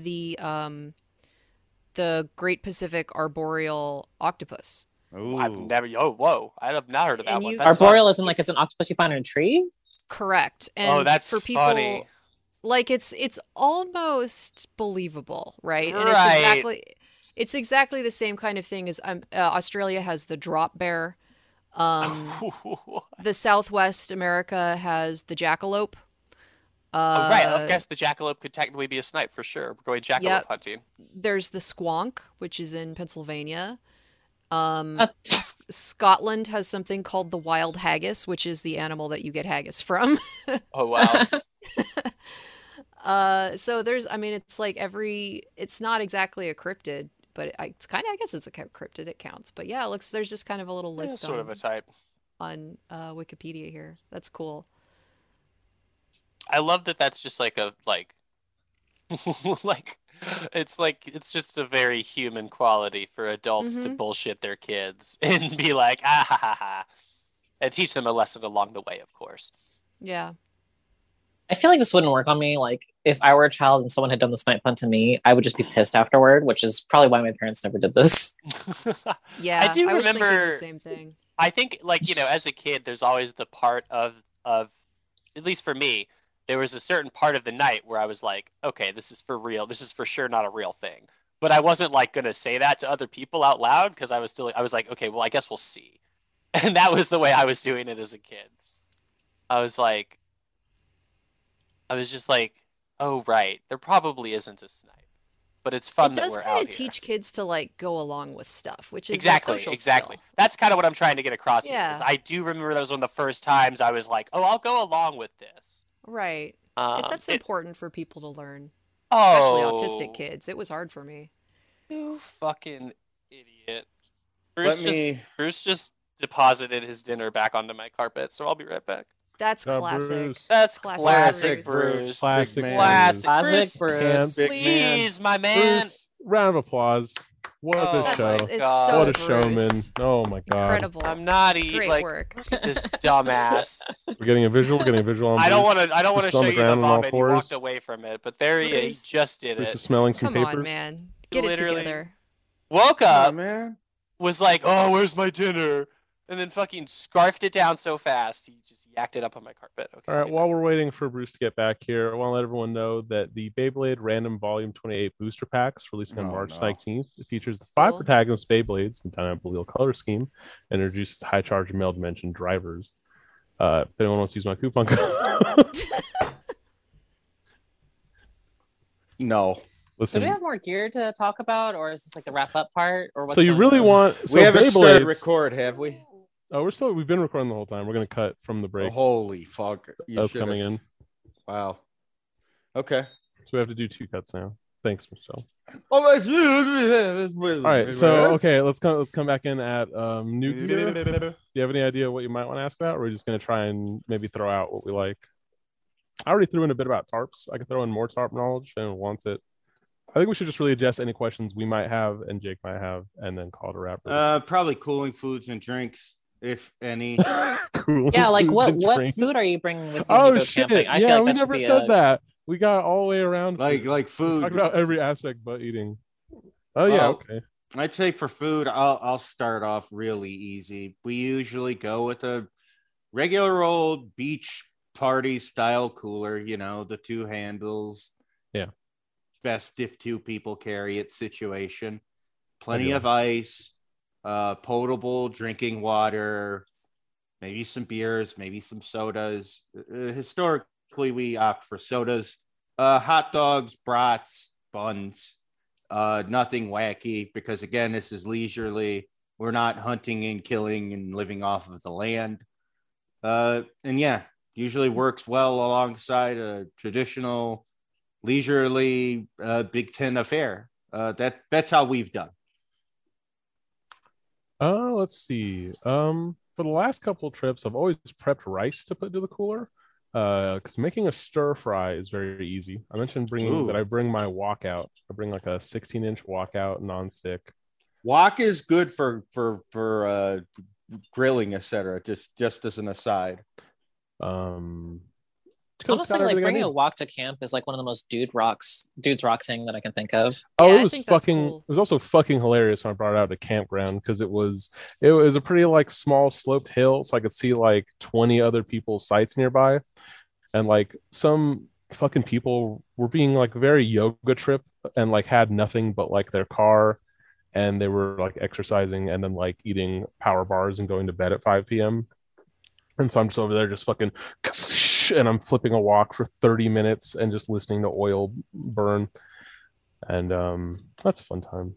the Great Pacific Arboreal Octopus. I've Ooh. never. Oh, whoa! I have not heard of that And one. you- That's fun. Arboreal isn't like it's an octopus you find in a tree. Correct. And that's for people, funny. like it's almost believable, right? And Right. it's exactly the same kind of thing as Australia has the drop bear. The Southwest America has the jackalope. Oh, right. I guess the jackalope could technically be a snipe for sure. We're going jackalope Yep. hunting. There's the squonk, which is in Pennsylvania. Uh, Scotland has something called the wild haggis, which is the animal that you get haggis from. Oh wow. So I mean, it's like it's not exactly a cryptid, but it's kind of, I guess it's a cryptid. It counts. But yeah, there's just kind of a little Yeah, list sort of a type. on Wikipedia here. That's cool. I love that. That's just like like it's just a very human quality for adults to Mhm. bullshit their kids and be like ah ha ha ha, and teach them a lesson along the way, of course. Yeah. I feel like this wouldn't work on me. Like, if I were a child and someone had done the snipe hunt to me, I would just be pissed afterward, which is probably why my parents never did this. Yeah. I do was thinking remember- the same thing. I think, like, as a kid, there's always the part of at least for me, there was a certain part of the night where I was like, okay, this is for real. This is for sure not a real thing. But I wasn't like gonna say that to other people out loud because I was like, okay, well, I guess we'll see. And that was the way I was doing it as a kid. I was just like, oh right, there probably isn't a snipe, but it's fun It that does we're kind out of here. teach kids to like go along with stuff, which is a Exactly. social Exactly. skill. That's kind of what I'm trying to get across here. Yeah. Is I do remember that was one of the first times I was like, oh, I'll go along with this. Right. That's important for people to learn, especially autistic kids. It was hard for me. You fucking idiot. Let me. Bruce just deposited his dinner back onto my carpet, so I'll be right back. That's Oh, classic. Bruce. That's Classic classic, Bruce. Bruce. Classic Big man. Classic, Classic Bruce. Bruce. Big man. Please, my man. Bruce, round of applause. What a Oh, That's show. it's God. so What a Bruce. showman. Oh my god. Incredible. I'm not Great work. this dumbass. We're getting a visual. We're getting a visual on I don't Bruce. want to Bruce show on the you the ground on all vomit. He fours. walked away from it, but there he Bruce. just did Bruce it. is smelling some Come papers. on, man. Get Literally. it together. Woke Oh, up, man. was like, "Oh, where's my dinner?" And then fucking scarfed it down so fast, he just yacked it up on my carpet. Okay. All right, good while night. we're waiting for Bruce to get back here, I want to let everyone know that the Beyblade Random Volume 28 booster packs releasing on Oh, March no. 19th. It features the 5 Cool. protagonist Beyblades in Dynamo color scheme and introduces the high charge male dimension drivers. If anyone wants to use my coupon code, No. So do we have more gear to talk about, or is this like the wrap up part, or what's so you going really on? want? So We haven't started Beyblades- record, have we? Oh, we've been recording the whole time. We're gonna cut from the Oh, break holy fuck! You that's should've- coming in. Wow. Okay. So we have to do 2 cuts now. Thanks, Michelle. All All right, so okay, let's come back in at new gear. Do you have any idea what you might want to ask about, or are we just gonna try and maybe throw out what we like? I already threw in a bit about tarps. I could throw in more tarp knowledge and wants it. I think we should just really address any questions we might have and Jake might have, and then call it a wrap. Probably cooling foods and drinks, if any. Cool. Yeah, like what Drinks. food are you bringing with you when Oh you go shit! camping? I Yeah, feel like we that should never be said that. We got all the way around. like food. Talk about every aspect but eating. Oh yeah, Well, okay. I'd say for food, I'll start off really easy. We usually go with a regular old beach party style cooler, the 2 handles. Yeah. Best if 2 people carry it situation. Plenty Ideal. of ice, potable drinking water, maybe some beers, maybe some sodas. Historically, we opt for sodas, hot dogs, brats, buns. Nothing wacky because, again, this is leisurely. We're not hunting and killing and living off of the land. And yeah, usually works well alongside a traditional leisurely Big Ten affair. That's how we've done. Let's see. For the last couple of trips, I've always prepped rice to put into the cooler. Because making a stir fry is very easy. I mentioned bringing that I bring my walkout. I bring like a 16-inch walkout nonstick. Wok is good for grilling, etc. Just as an aside. Honestly, like bringing a wok to camp is like one of the most dudes rock thing that I can think of. Oh, Yeah, it I was think that's fucking. cool. It was also fucking hilarious when I brought it out to campground because it was a pretty like small sloped hill, so I could see like 20 other people's sites nearby, and like some fucking people were being like very yoga trip and like had nothing but like their car, and they were like exercising and then like eating power bars and going to bed at 5 p.m. And so I'm just over there just fucking, and I'm flipping a wok for 30 minutes and just listening to oil burn. And that's a fun time.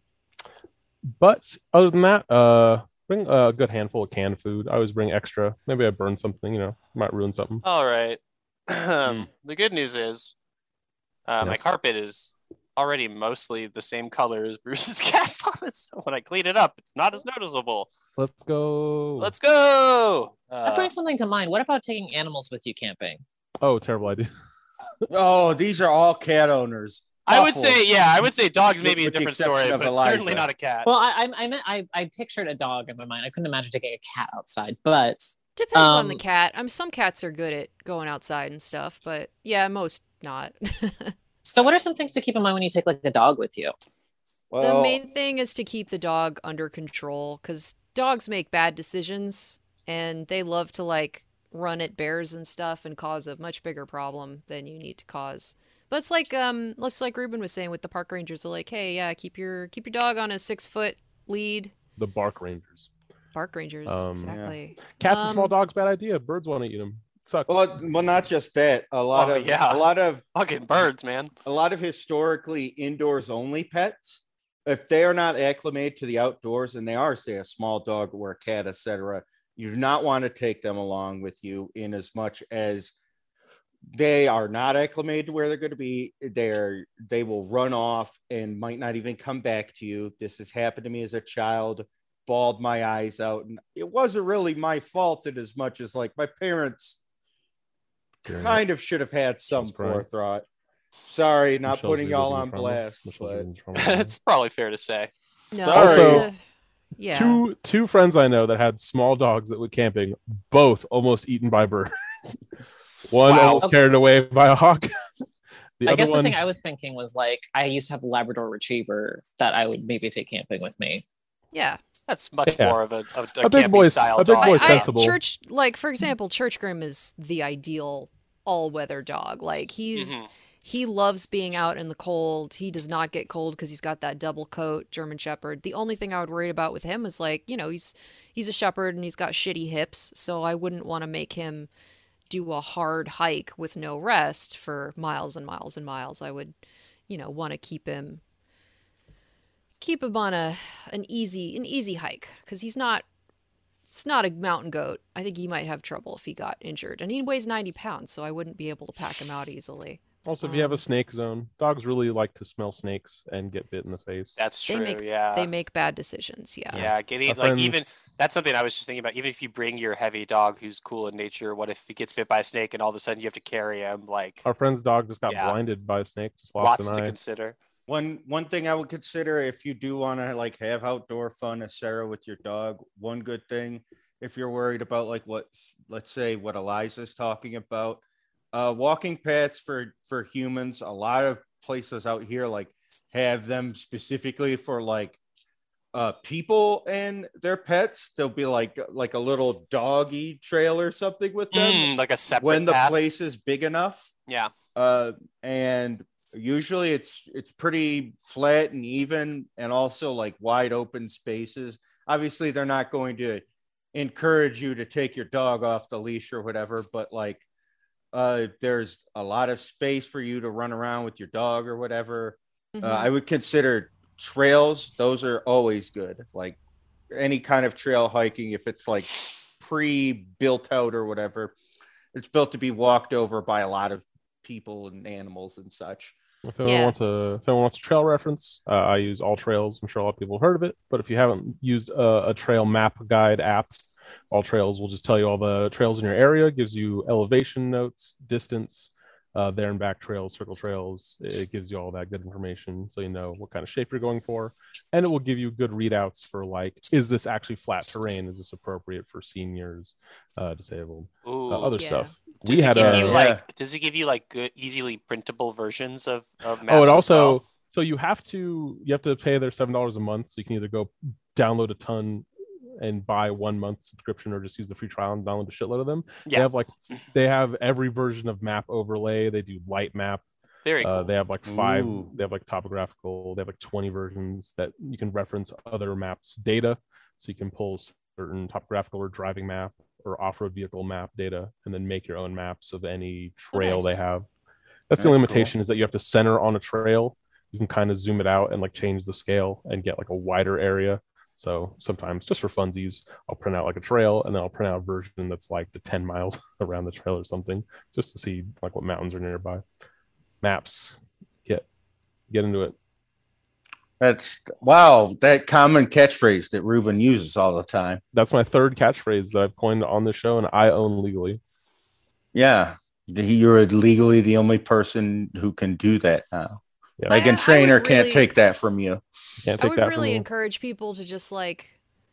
But other than that, bring a good handful of canned food. I always bring extra. Maybe I burn something, might ruin something. All right. The good news is my Yes. carpet is already mostly the same color as Bruce's cat vomit. So when I clean it up, it's not as noticeable. Let's go. Let's go. That brings something to mind. What about taking animals with you camping? Oh, terrible idea. Oh, these are all cat owners. I would Awful. say dogs may be a With the different exception story, of but Eliza. certainly not a cat. Well, I pictured a dog in my mind. I couldn't imagine taking a cat outside, but Depends on the Um, cat. Some cats are good at going outside and stuff, but yeah, most not. so what are some things to keep in mind when you take like a dog with you? Well, The main thing is to keep the dog under control because dogs make bad decisions and they love to like run at bears and stuff and cause a much bigger problem than you need to cause. But it's like Ruben was saying with the park rangers, they're like, hey, yeah, keep your dog on a 6-foot lead. The bark rangers. Park rangers, exactly. Cats and small dogs, bad idea. Birds want to eat them. Sucks. well, not just that. A lot of Fucking birds, man. a lot of historically indoors only pets, if they are not acclimated to the outdoors and they are, say, a small dog or a cat, etc., you do not want to take them along with you in as much as they are not acclimated to where they're going to be. They will run off and might not even come back to you. This has happened to me as a child. Bawled my eyes out, and it wasn't really my fault in as much as like my parents kind of should have had some That's right. forethought. Sorry, not Michelle's putting y'all reliving on trauma. blast, Michelle's but reliving trauma. It's probably fair to say. No, Sorry. the- yeah. Two friends I know that had small dogs that went camping, both almost eaten by birds. One Wow. almost carried away by a hawk. The I other guess the one, thing I was thinking was like I used to have a Labrador Retriever that I would maybe take camping with me. Yeah. That's much Yeah. more of a A big camping boy- style a big dog. boy I, sensible. Church, like for example, Church Grim is the ideal all-weather dog. Like Mhm. he loves being out in the cold. He does not get cold because he's got that double coat German Shepherd. The only thing I would worry about with him is like, he's a shepherd and he's got shitty hips, so I wouldn't want to make him do a hard hike with no rest for miles and miles and miles. I would, want to keep him on an easy hike, because it's not a mountain goat. I think he might have trouble if he got injured, and he weighs 90 pounds, so I wouldn't be able to pack him out easily. Also, if you have a snake zone, dogs really like to smell snakes and get bit in the face. That's true. They make bad decisions. Yeah, getting even that's something I was just thinking about. Even if you bring your heavy dog who's cool in nature, what if he gets bit by a snake and all of a sudden you have to carry him? Like, our friend's dog just got blinded by a snake. Just lost an eye. To consider. One thing I would consider, if you do want to like have outdoor fun, etc., with your dog, one good thing, if you're worried about like let's say what Eliza's talking about, walking paths for humans. A lot of places out here like have them specifically for like people and their pets. There'll be like a little doggy trail or something with them, like a separate when the path. place is big enough. Yeah. And usually it's pretty flat and even, and also like wide open spaces. Obviously, they're not going to encourage you to take your dog off the leash or whatever, but like there's a lot of space for you to run around with your dog or whatever. I would consider trails. Those are always good. Like any kind of trail hiking, if it's like pre-built out or whatever, it's built to be walked over by a lot of people and animals and such. If anyone wants a trail reference, I use All Trails. I'm sure a lot of people have heard of it, but if you haven't used a trail map guide app, All Trails will just tell you all the trails in your area, gives you elevation notes, distance, there and back trails, circle trails. It gives you all that good information so you know what kind of shape you're going for. And it will give you good readouts for like, is this actually flat terrain? Is this appropriate for seniors, disabled, other stuff? Does it give you like good, easily printable versions of maps? Oh, it also, so you have to pay their $7 a month. So you can either go download a ton and buy 1 month subscription, or just use the free trial and download a shitload of them. Yeah. They have every version of map overlay. They do light map. Very cool. They have like 5. They have like topographical. They have like 20 versions that you can reference other maps data. So you can pull certain topographical or driving map or off-road vehicle map data, and then make your own maps of any trail they have. That's the only limitation, is that you have to center on a trail. You can kind of zoom it out and like change the scale and get like a wider area. So sometimes, just for funsies, I'll print out like a trail, and then I'll print out a version that's like the 10 miles around the trail or something, just to see like what mountains are nearby. Maps, get into it. That common catchphrase that Ruben uses all the time. That's my third catchphrase that I've coined on the show, and I own legally. Yeah, you're legally the only person who can do that now. Yeah. Like, a trainer can't take that from you. I would really encourage people to just like,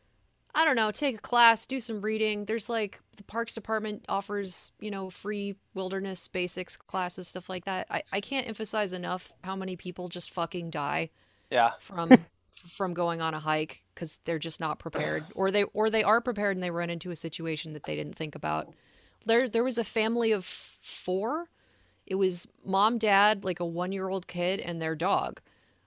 I don't know, take a class, do some reading. There's like the Parks Department offers, free wilderness basics classes, stuff like that. I can't emphasize enough how many people just fucking die. Yeah. From going on a hike because they're just not prepared, or they are prepared and they run into a situation that they didn't think about. There was a family of 4. It was mom, dad, like a 1-year-old kid, and their dog.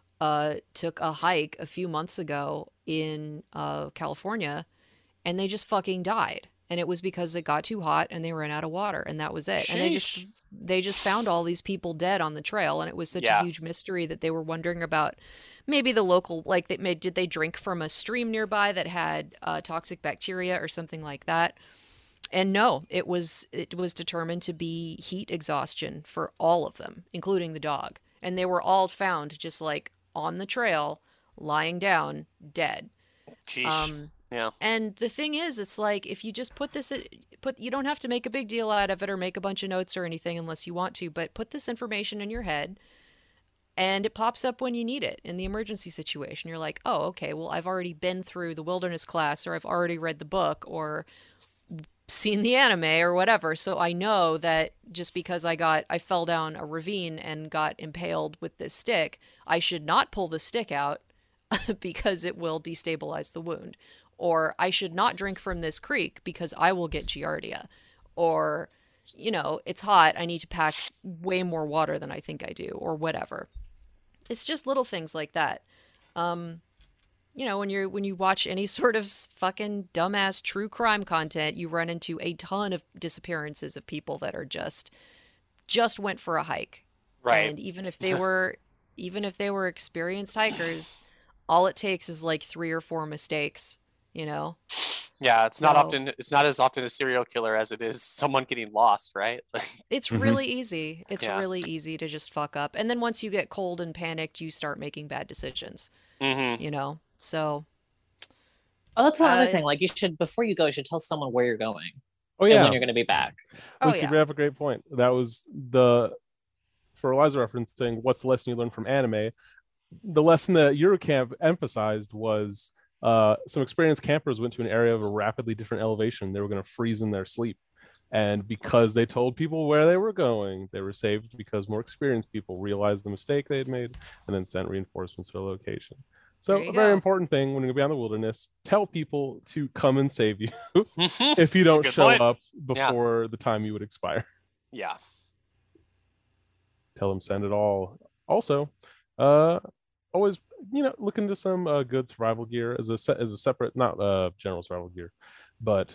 Took a hike a few months ago in California, and they just fucking died. And it was because it got too hot and they ran out of water, and that was it. Sheesh. And they just found all these people dead on the trail, and it was such a huge mystery that they were wondering about maybe the local, like, did they drink from a stream nearby that had toxic bacteria or something like that? And no, it was determined to be heat exhaustion for all of them, including the dog. And they were all found just like on the trail, lying down, dead. Jeez. Yeah. And the thing is, it's like, if you just you don't have to make a big deal out of it or make a bunch of notes or anything unless you want to, but put this information in your head and it pops up when you need it in the emergency situation. You're like, oh, okay, well, I've already been through the wilderness class, or I've already read the book or seen the anime or whatever. So I know that just because I fell down a ravine and got impaled with this stick, I should not pull the stick out because it will destabilize the wound. Or I should not drink from this creek because I will get giardia. Or, it's hot, I need to pack way more water than I think I do, or whatever. It's just little things like that. When you watch any sort of fucking dumbass true crime content, you run into a ton of disappearances of people that are just went for a hike. Right. And even if they were even if they were experienced hikers, all it takes is like 3 or 4 mistakes, you know? Yeah, it's not So- often. It's not as often a serial killer as it is someone getting lost, right? It's Mhm. really easy. It's Yeah. really easy to just fuck up. And then once you get cold and panicked, you start making bad decisions, Mm-hmm. you know? So, Oh, that's one other Uh, thing. Like, you should, before you go, you should tell someone where you're going Oh and yeah, when you're going to be back. oh Lucy, yeah. you have a great point. That was for Eliza referencing what's the lesson you learned from anime. The lesson that Eurocamp emphasized was some experienced campers went to an area of a rapidly different elevation. They were going to freeze in their sleep. And because they told people where they were going, they were saved because more experienced people realized the mistake they had made and then sent reinforcements to the location. So There you a very go. important thing when you're going to be on the wilderness, tell people to come and save you if you That's a don't good show point. up before the time you would expire. Yeah. Tell them send it all. Also, always look into some good survival gear as a separate, not general survival gear, but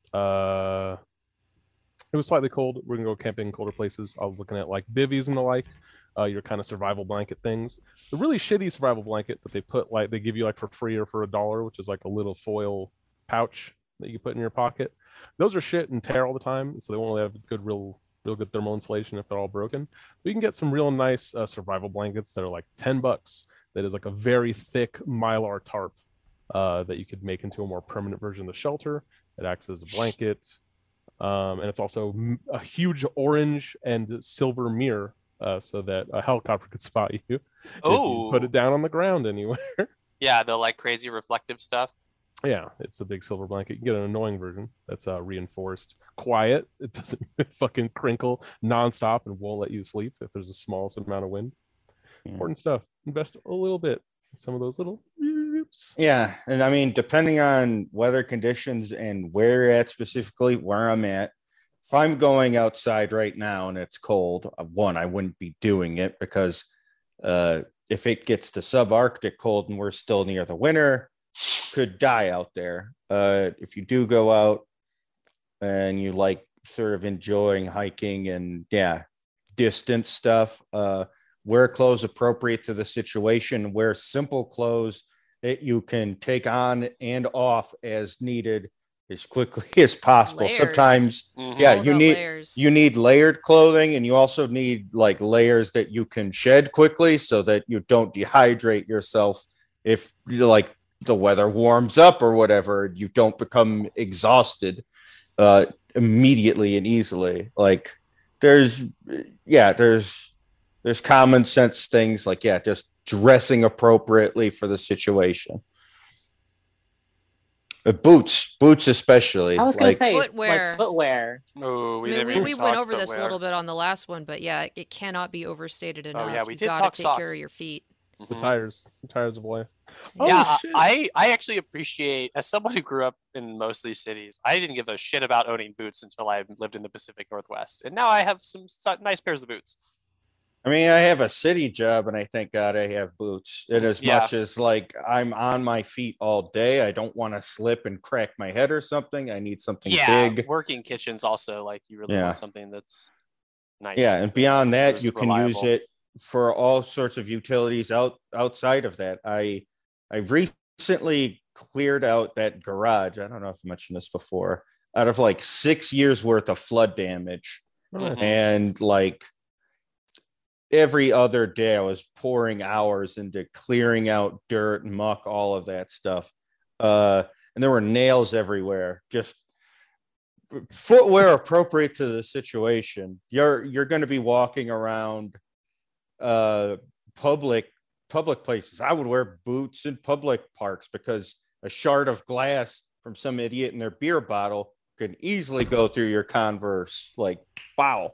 it was slightly cold. We're gonna go camping in colder places. I was looking at like bivvies and the like, your kind of survival blanket things. The really shitty survival blanket that they give you like for free or for $1, which is like a little foil pouch that you put in your pocket. Those are shit and tear all the time, so they won't really have good real good thermal insulation if they're all broken. But you can get some real nice survival blankets that are like $10. That is like a very thick mylar tarp that you could make into a more permanent version of the shelter. It acts as a blanket, and it's also a huge orange and silver mirror, so that a helicopter could spot you if you put Oh. it down on the ground anywhere. Yeah, the like crazy reflective stuff. Yeah, it's a big silver blanket. You can get an annoying version that's reinforced, quiet. It doesn't fucking crinkle nonstop and won't let you sleep if there's the smallest amount of wind. Important stuff. Invest a little bit in some of those little. Yeah, and I mean, depending on weather conditions and where you're at, specifically where I'm at, if I'm going outside right now and it's cold, one, I wouldn't be doing it because if it gets to subarctic cold and we're still near the winter, could die out there. If you do go out and you like sort of enjoying hiking and distance stuff, wear clothes appropriate to the situation, wear simple clothes that you can take on and off as needed as quickly as possible. Layers. Sometimes Mhm. Yeah, All you about need- layers. you need layered clothing, and you also need like layers that you can shed quickly so that you don't dehydrate yourself if you like the weather warms up or whatever. You don't become exhausted immediately and easily. Like there's common sense things like just dressing appropriately for the situation. Boots especially. I was going like, to say, Footwear. like footwear. Oh, I mean, we went over this a little bit on the last one, but yeah, it cannot be overstated enough. yeah, we You did gotta talk take care socks. of your feet. The tires of life. Yeah, shit. I actually appreciate, as someone who grew up in most of these cities, I didn't give a shit about owning boots until I lived in the Pacific Northwest, and now I have some nice pairs of boots. I mean, I have a city job, and I thank God I have boots. And as much as like I'm on my feet all day, I don't want to slip and crack my head or something. I need something big. Working kitchens also, like you really want something that's nice. Yeah, and beyond that, It's you can use reliable. it for all sorts of utilities outside of that. I recently cleared out that garage. I don't know if I mentioned this before. Out of like 6 years worth of flood damage, Mhm. and like every other day I was pouring hours into clearing out dirt and muck, all of that stuff. And there were nails everywhere. Just footwear appropriate to the situation. You're going to be walking around public places. I would wear boots in public parks because a shard of glass from some idiot in their beer bottle could easily go through your Converse. Like, wow.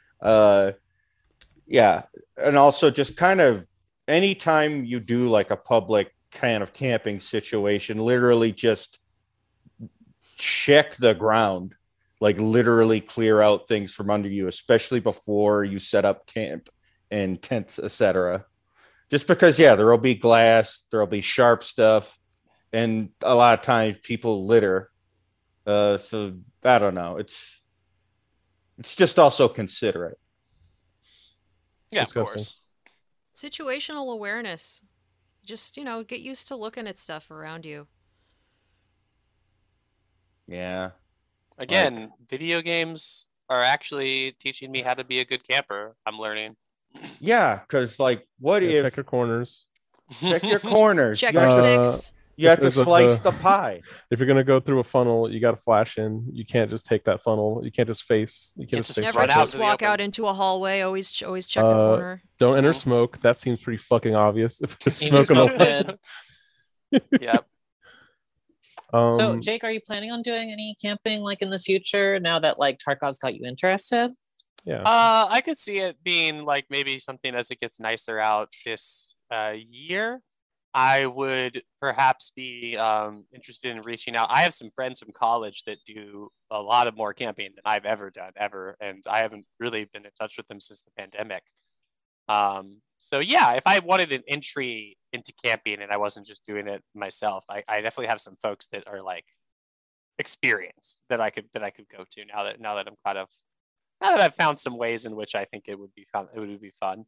Yeah. And also just kind of anytime you do like a public kind of camping situation, literally just check the ground, like literally clear out things from under you, especially before you set up camp and tents, etc. Just because, there will be glass, there will be sharp stuff, and a lot of times people litter. So I don't know. It's just also considerate. Yeah, of Disgusting. course. Situational awareness. Just, get used to looking at stuff around you. Yeah. Again, video games are actually teaching me how to be a good camper. I'm learning. Yeah, because like, what Yeah, if check your corners. check your corners? Check you your have to, six. you have to There's a- slice the pie. If you're gonna go through a funnel, you got to flash in. You can't just take that funnel. You can't just face. You can't Just just face Never run right out just to the walk open. out into a hallway. Always check the corner. Don't enter Mhm. smoke. That seems pretty fucking obvious. If there's You just smoke in smoke the it. Yep. So, Jake, are you planning on doing any camping like in the future now that like Tarkov's got you interested? yeah. I could see it being like maybe something as it gets nicer out this year. I would perhaps be interested in reaching out. I have some friends from college that do a lot of more camping than I've ever done, and I haven't really been in touch with them since the pandemic. So yeah, if I wanted an entry into camping and I wasn't just doing it myself, I definitely have some folks that are like experienced that I could go to now that I'm now that I've found some ways in which I think it would be fun. It would be fun.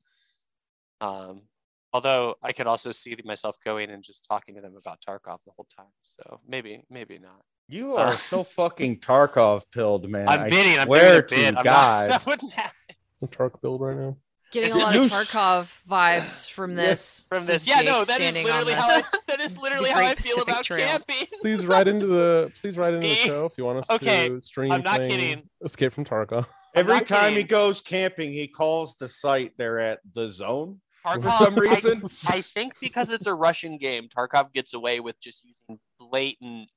Although I could also see myself going and just talking to them about Tarkov the whole time. So maybe not. You are so fucking Tarkov pilled, man. I'm bidding. I'm swear doing a to bid. I'm God. not, that wouldn't happen The Tark build right now. Getting Is a this lot new of Tarkov vibes from this. from says this. Yeah, no, Jake that is standing on literally the- that is literally how Great I feel Pacific about Trail. camping. Please write into the Me? show if you want us Okay, to stream. I'm not playing kidding. Escape from Tarkov. Every not time he kidding. goes camping, he calls the site they're at the zone. Tarkov, For some reason. I think because it's a Russian game, Tarkov gets away with just using blatant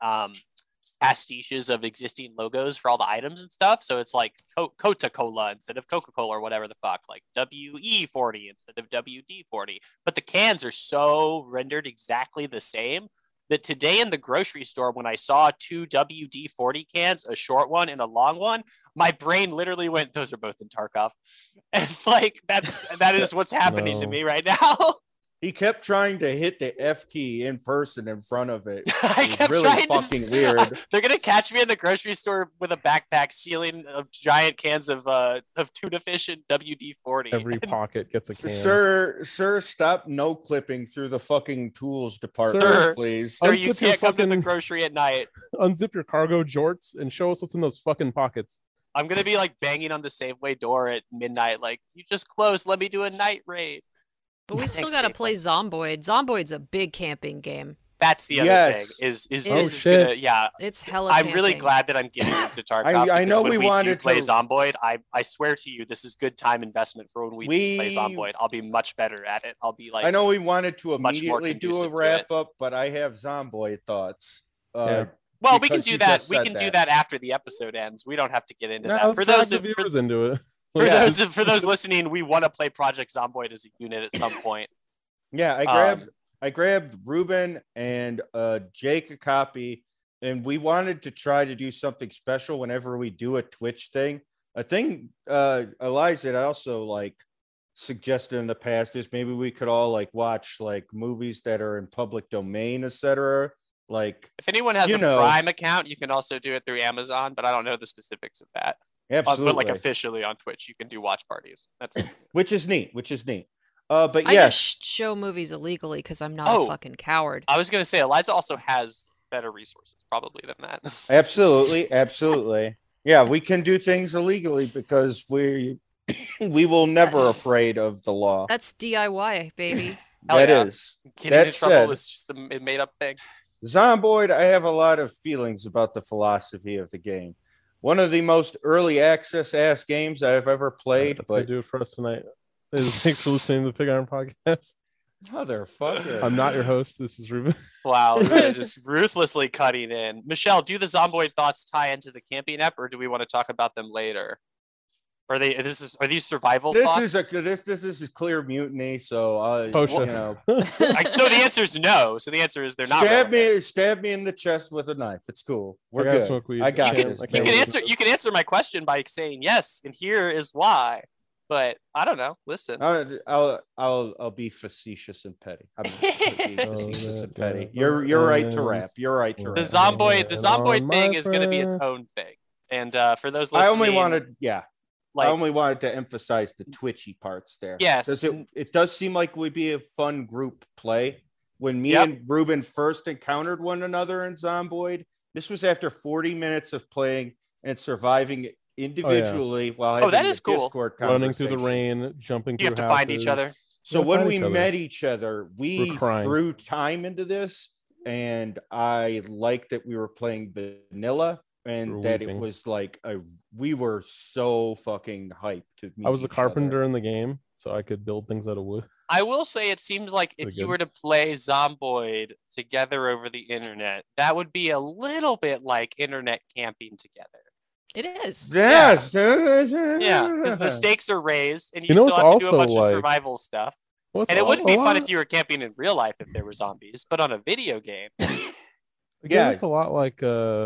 pastiches of existing logos for all the items and stuff. So it's like Coca-Cola instead of Coca-Cola or whatever the fuck, like WE40 instead of WD40. But the cans are so rendered exactly the same that today in the grocery store, when I saw two WD-40 cans, a short one and a long one, my brain literally went, those are both in Tarkov. And like, that is what's happening to No. me right now. He kept trying to hit the F key in person in front of it. I It was kept really trying fucking to, weird. They're gonna catch me in the grocery store with a backpack stealing giant cans of tuna fish and WD-40. Every pocket gets a can. Sir, stop no clipping through the fucking tools department, Sir. please. Sir, you Unzip your can't come to the fucking- grocery at night. Unzip your cargo jorts and show us what's in those fucking pockets. I'm gonna be like banging on the Safeway door at midnight, like, you just closed. Let me do a night raid. But we still Thanks, got to Safeway. play Zomboid. Zomboid's a big camping game. That's the other Yes. thing. Is Oh, this is shit. gonna, yeah. It's hella I'm really camping. glad that I'm getting into Tarkov. I because know when we do wanted play to- Zomboid. I swear to you, this is good time investment for when we do play We- Zomboid. I'll be much better at it. I'll be like, I know we wanted to much more immediately do a conducive to wrap up, but I have Zomboid thoughts. Yeah. well, we can because do you that. just We said can do that. that after the episode ends. We don't have to get into No, that. let's For drag those the of, viewers into it. for Yeah. those listening, we want to play Project Zomboid as a unit at some point. Yeah, I grabbed Ruben and Jake a copy, and we wanted to try to do something special whenever we do a Twitch thing. A thing Eliza had also like suggested in the past is maybe we could all like watch like movies that are in public domain, etc. Like If anyone has You a know. Prime account, you can also do it through Amazon, but I don't know the specifics of that. absolutely, But like officially on Twitch, you can do watch parties. That's which is neat. But I yes, just show movies illegally because I'm not Oh. a fucking coward. I was gonna say Eliza also has better resources probably than that. absolutely. Yeah, we can do things illegally because we will never afraid of the law. That's DIY, baby. Hell That yeah. is. Getting That in trouble said- is just a made up thing. Zomboid, I have a lot of feelings about the philosophy of the game. One of the most early access ass games I've ever played, That's gonna but do it for us tonight. Thanks for listening to the Pig Iron Podcast. motherfucker. I'm not your host. This is Ruben. Wow, Ruben just ruthlessly cutting in. Michelle, do the Zomboid thoughts tie into the camping app, or do we want to talk about them later? Are these survival This thoughts? is this is clear mutiny, so Oh, you shit. know, So the answer is no. So the answer is they're not. stab me in the chest with a knife. It's cool. We're gotta good. smoke weed. I got You this. can, you can answer my question by saying yes, and here is why. But I don't know. Listen. I'll be facetious and petty. I'm facetious and petty. Oh, You're right to rap. You're right to The rap. Zomboid On thing my is going to be its friend. own thing. And for those I listening, only wanted, yeah. Like, I only wanted to emphasize the twitchy parts there. Yes. It does seem like would be a fun group play. When me Yep. and Ruben first encountered one another in Zomboid, this was after 40 minutes of playing and surviving individually while having that is a cool. Discord Running through the conversation. rain, jumping You through have to find each other. So Yeah, when find we each other. met each other, we We're crying. threw time into this, and I liked that we were playing vanilla and We're that weeping. it was like we were so fucking hyped to meet I was a each other. carpenter in the game, so I could build things out of wood. I will say it seems like if Pretty you good. were to play Zomboid together over the internet, that would be a little bit like internet camping together. It is. Yes. Yeah, because the stakes are raised and you, You know still what's have to do a also bunch like- of survival stuff. What's And it wouldn't a be fun lot- if you were camping in real life if there were zombies, but on a video game. A game Yeah. that's a lot like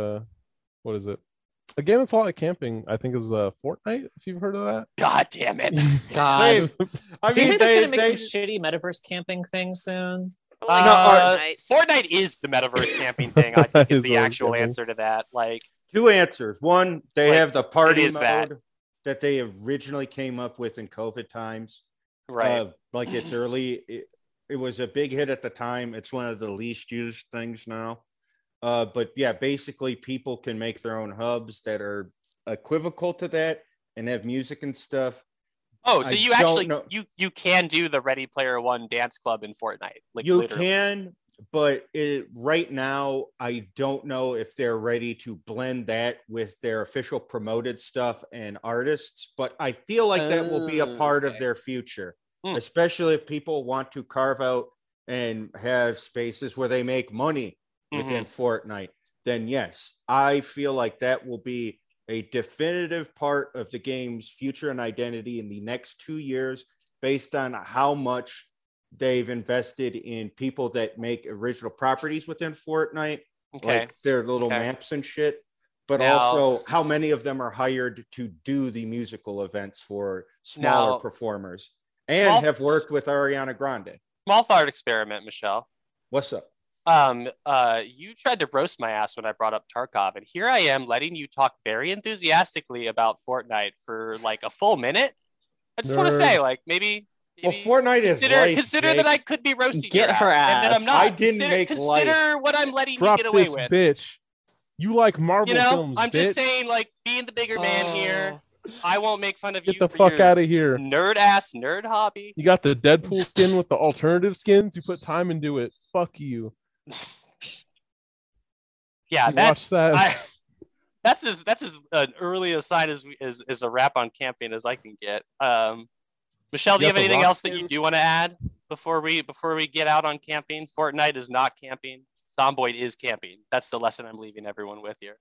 what is it? A game that's a lot like camping, I think, is Fortnite. If you've heard of that. God damn it. God. Same. I Do you mean, think they're they, gonna make they some shitty metaverse camping thing soon? Like Uh, Fortnite. Fortnite is the metaverse camping thing, I think, is Is the what I'm actual thinking. answer to that. Like, two answers. One, they Like, have the party is mode that. that they originally came up with in COVID times. right. Like it's early. It was a big hit at the time. It's one of the least used things now. But yeah, basically people can make their own hubs that are equivocal to that and have music and stuff. Oh, so I you don't actually know. you can do the Ready Player One dance club in Fortnite. Like You literally. can, but right now, I don't know if they're ready to blend that with their official promoted stuff and artists. But I feel like that will be a part of Okay. their future, Hmm. especially if people want to carve out and have spaces where they make money within Fortnite. Then yes, I feel like that will be a definitive part of the game's future and identity in the next 2 years, based on how much they've invested in people that make original properties within Fortnite, Okay. like their little Okay. maps and shit, but Now- also how many of them are hired to do the musical events for smaller Now- performers and Small- have worked with Ariana Grande. Small thought experiment, Michelle. What's up? You tried to roast my ass when I brought up Tarkov, and here I am letting you talk very enthusiastically about Fortnite for like a full minute. I just want to Nerd. say, like, maybe Well, Fortnite is life, consider Jake. that I could be roasting Get your her ass, and that ass. I'm not. I didn't make consider life. what I'm letting Drop you get away this with. bitch. You like Marvel You know, films, I'm bitch. just saying, like, being the bigger man here, I won't make fun of Get you. the for fuck your out of here. nerd hobby. You got the Deadpool skin with the alternative skins. You put time into it. Fuck you. Yeah, You that's watch that. that's as an early a sign as a wrap on camping as I can get. Michelle, do You you got have the anything rock else that you skin? do want to add before we get out on camping? Fortnite is not camping. Zomboid is camping. That's the lesson I'm leaving everyone with here.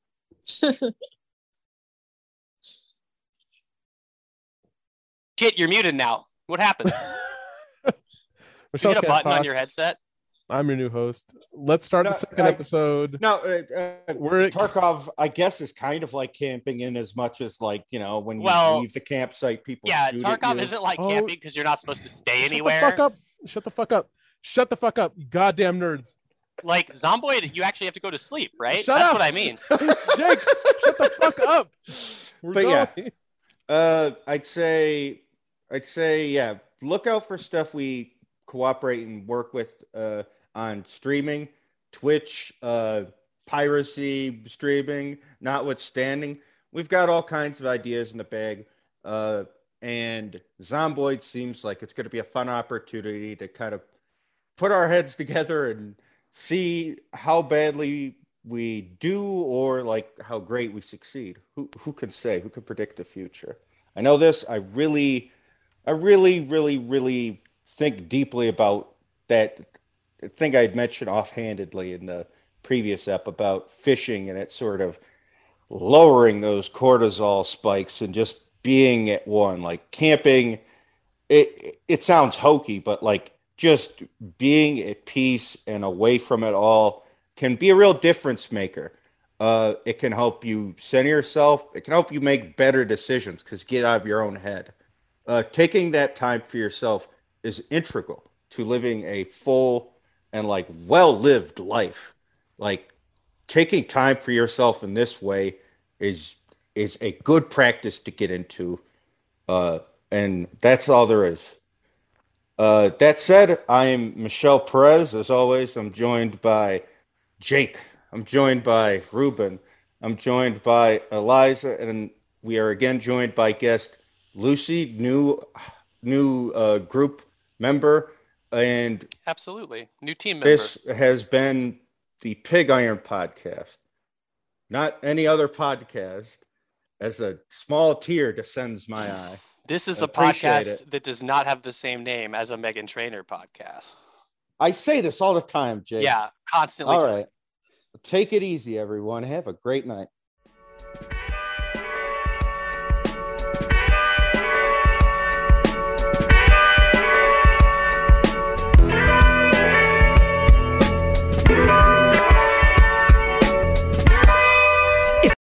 Kit, you're muted now. What happened? You Michelle hit a can't button on talk. your headset? I'm your new host. Let's start No, the second I- episode. No, We're Tarkov, I guess, is kind of like camping in as much as, like, you know, when you Well, leave the campsite, people Yeah, shoot at Tarkov you. isn't like Oh. camping because you're not supposed to stay Shut anywhere. the fuck up. Shut the fuck up. Shut the fuck up. You goddamn nerds. Like Zomboid, you actually have to go to sleep, right? Shut That's up. what I mean. Jake, shut the fuck up. We're But yeah. going. I'd say, yeah, look out for stuff we cooperate and work with on streaming, Twitch, piracy streaming, notwithstanding. We've got all kinds of ideas in the bag. And Zomboid seems like it's going to be a fun opportunity to kind of put our heads together and see how badly we do or like how great we succeed. Who can say? Who can predict the future? I know this. I really think deeply about that thing I'd mentioned offhandedly in the previous ep about fishing and it sort of lowering those cortisol spikes and just being at one. Like camping, it sounds hokey, but like just being at peace and away from it all can be a real difference maker. It can help you center yourself. It can help you make better decisions because get out of your own head. Taking that time for yourself is integral to living a full and like well-lived life. Like taking time for yourself in this way is a good practice to get into. And that's all there is. That said, I am Michelle Perez. As always, I'm joined by Jake. I'm joined by Ruben. I'm joined by Eliza, and we are again joined by guest Lucy, new group member. And absolutely new team member. This has been the Pig Iron Podcast, not any other podcast. As a small tear descends my eye. This is a podcast that does not have the same name as a Meghan Trainor podcast. I say this all the time, Jake. Yeah, constantly. All right. Take it easy, everyone. Have a great night.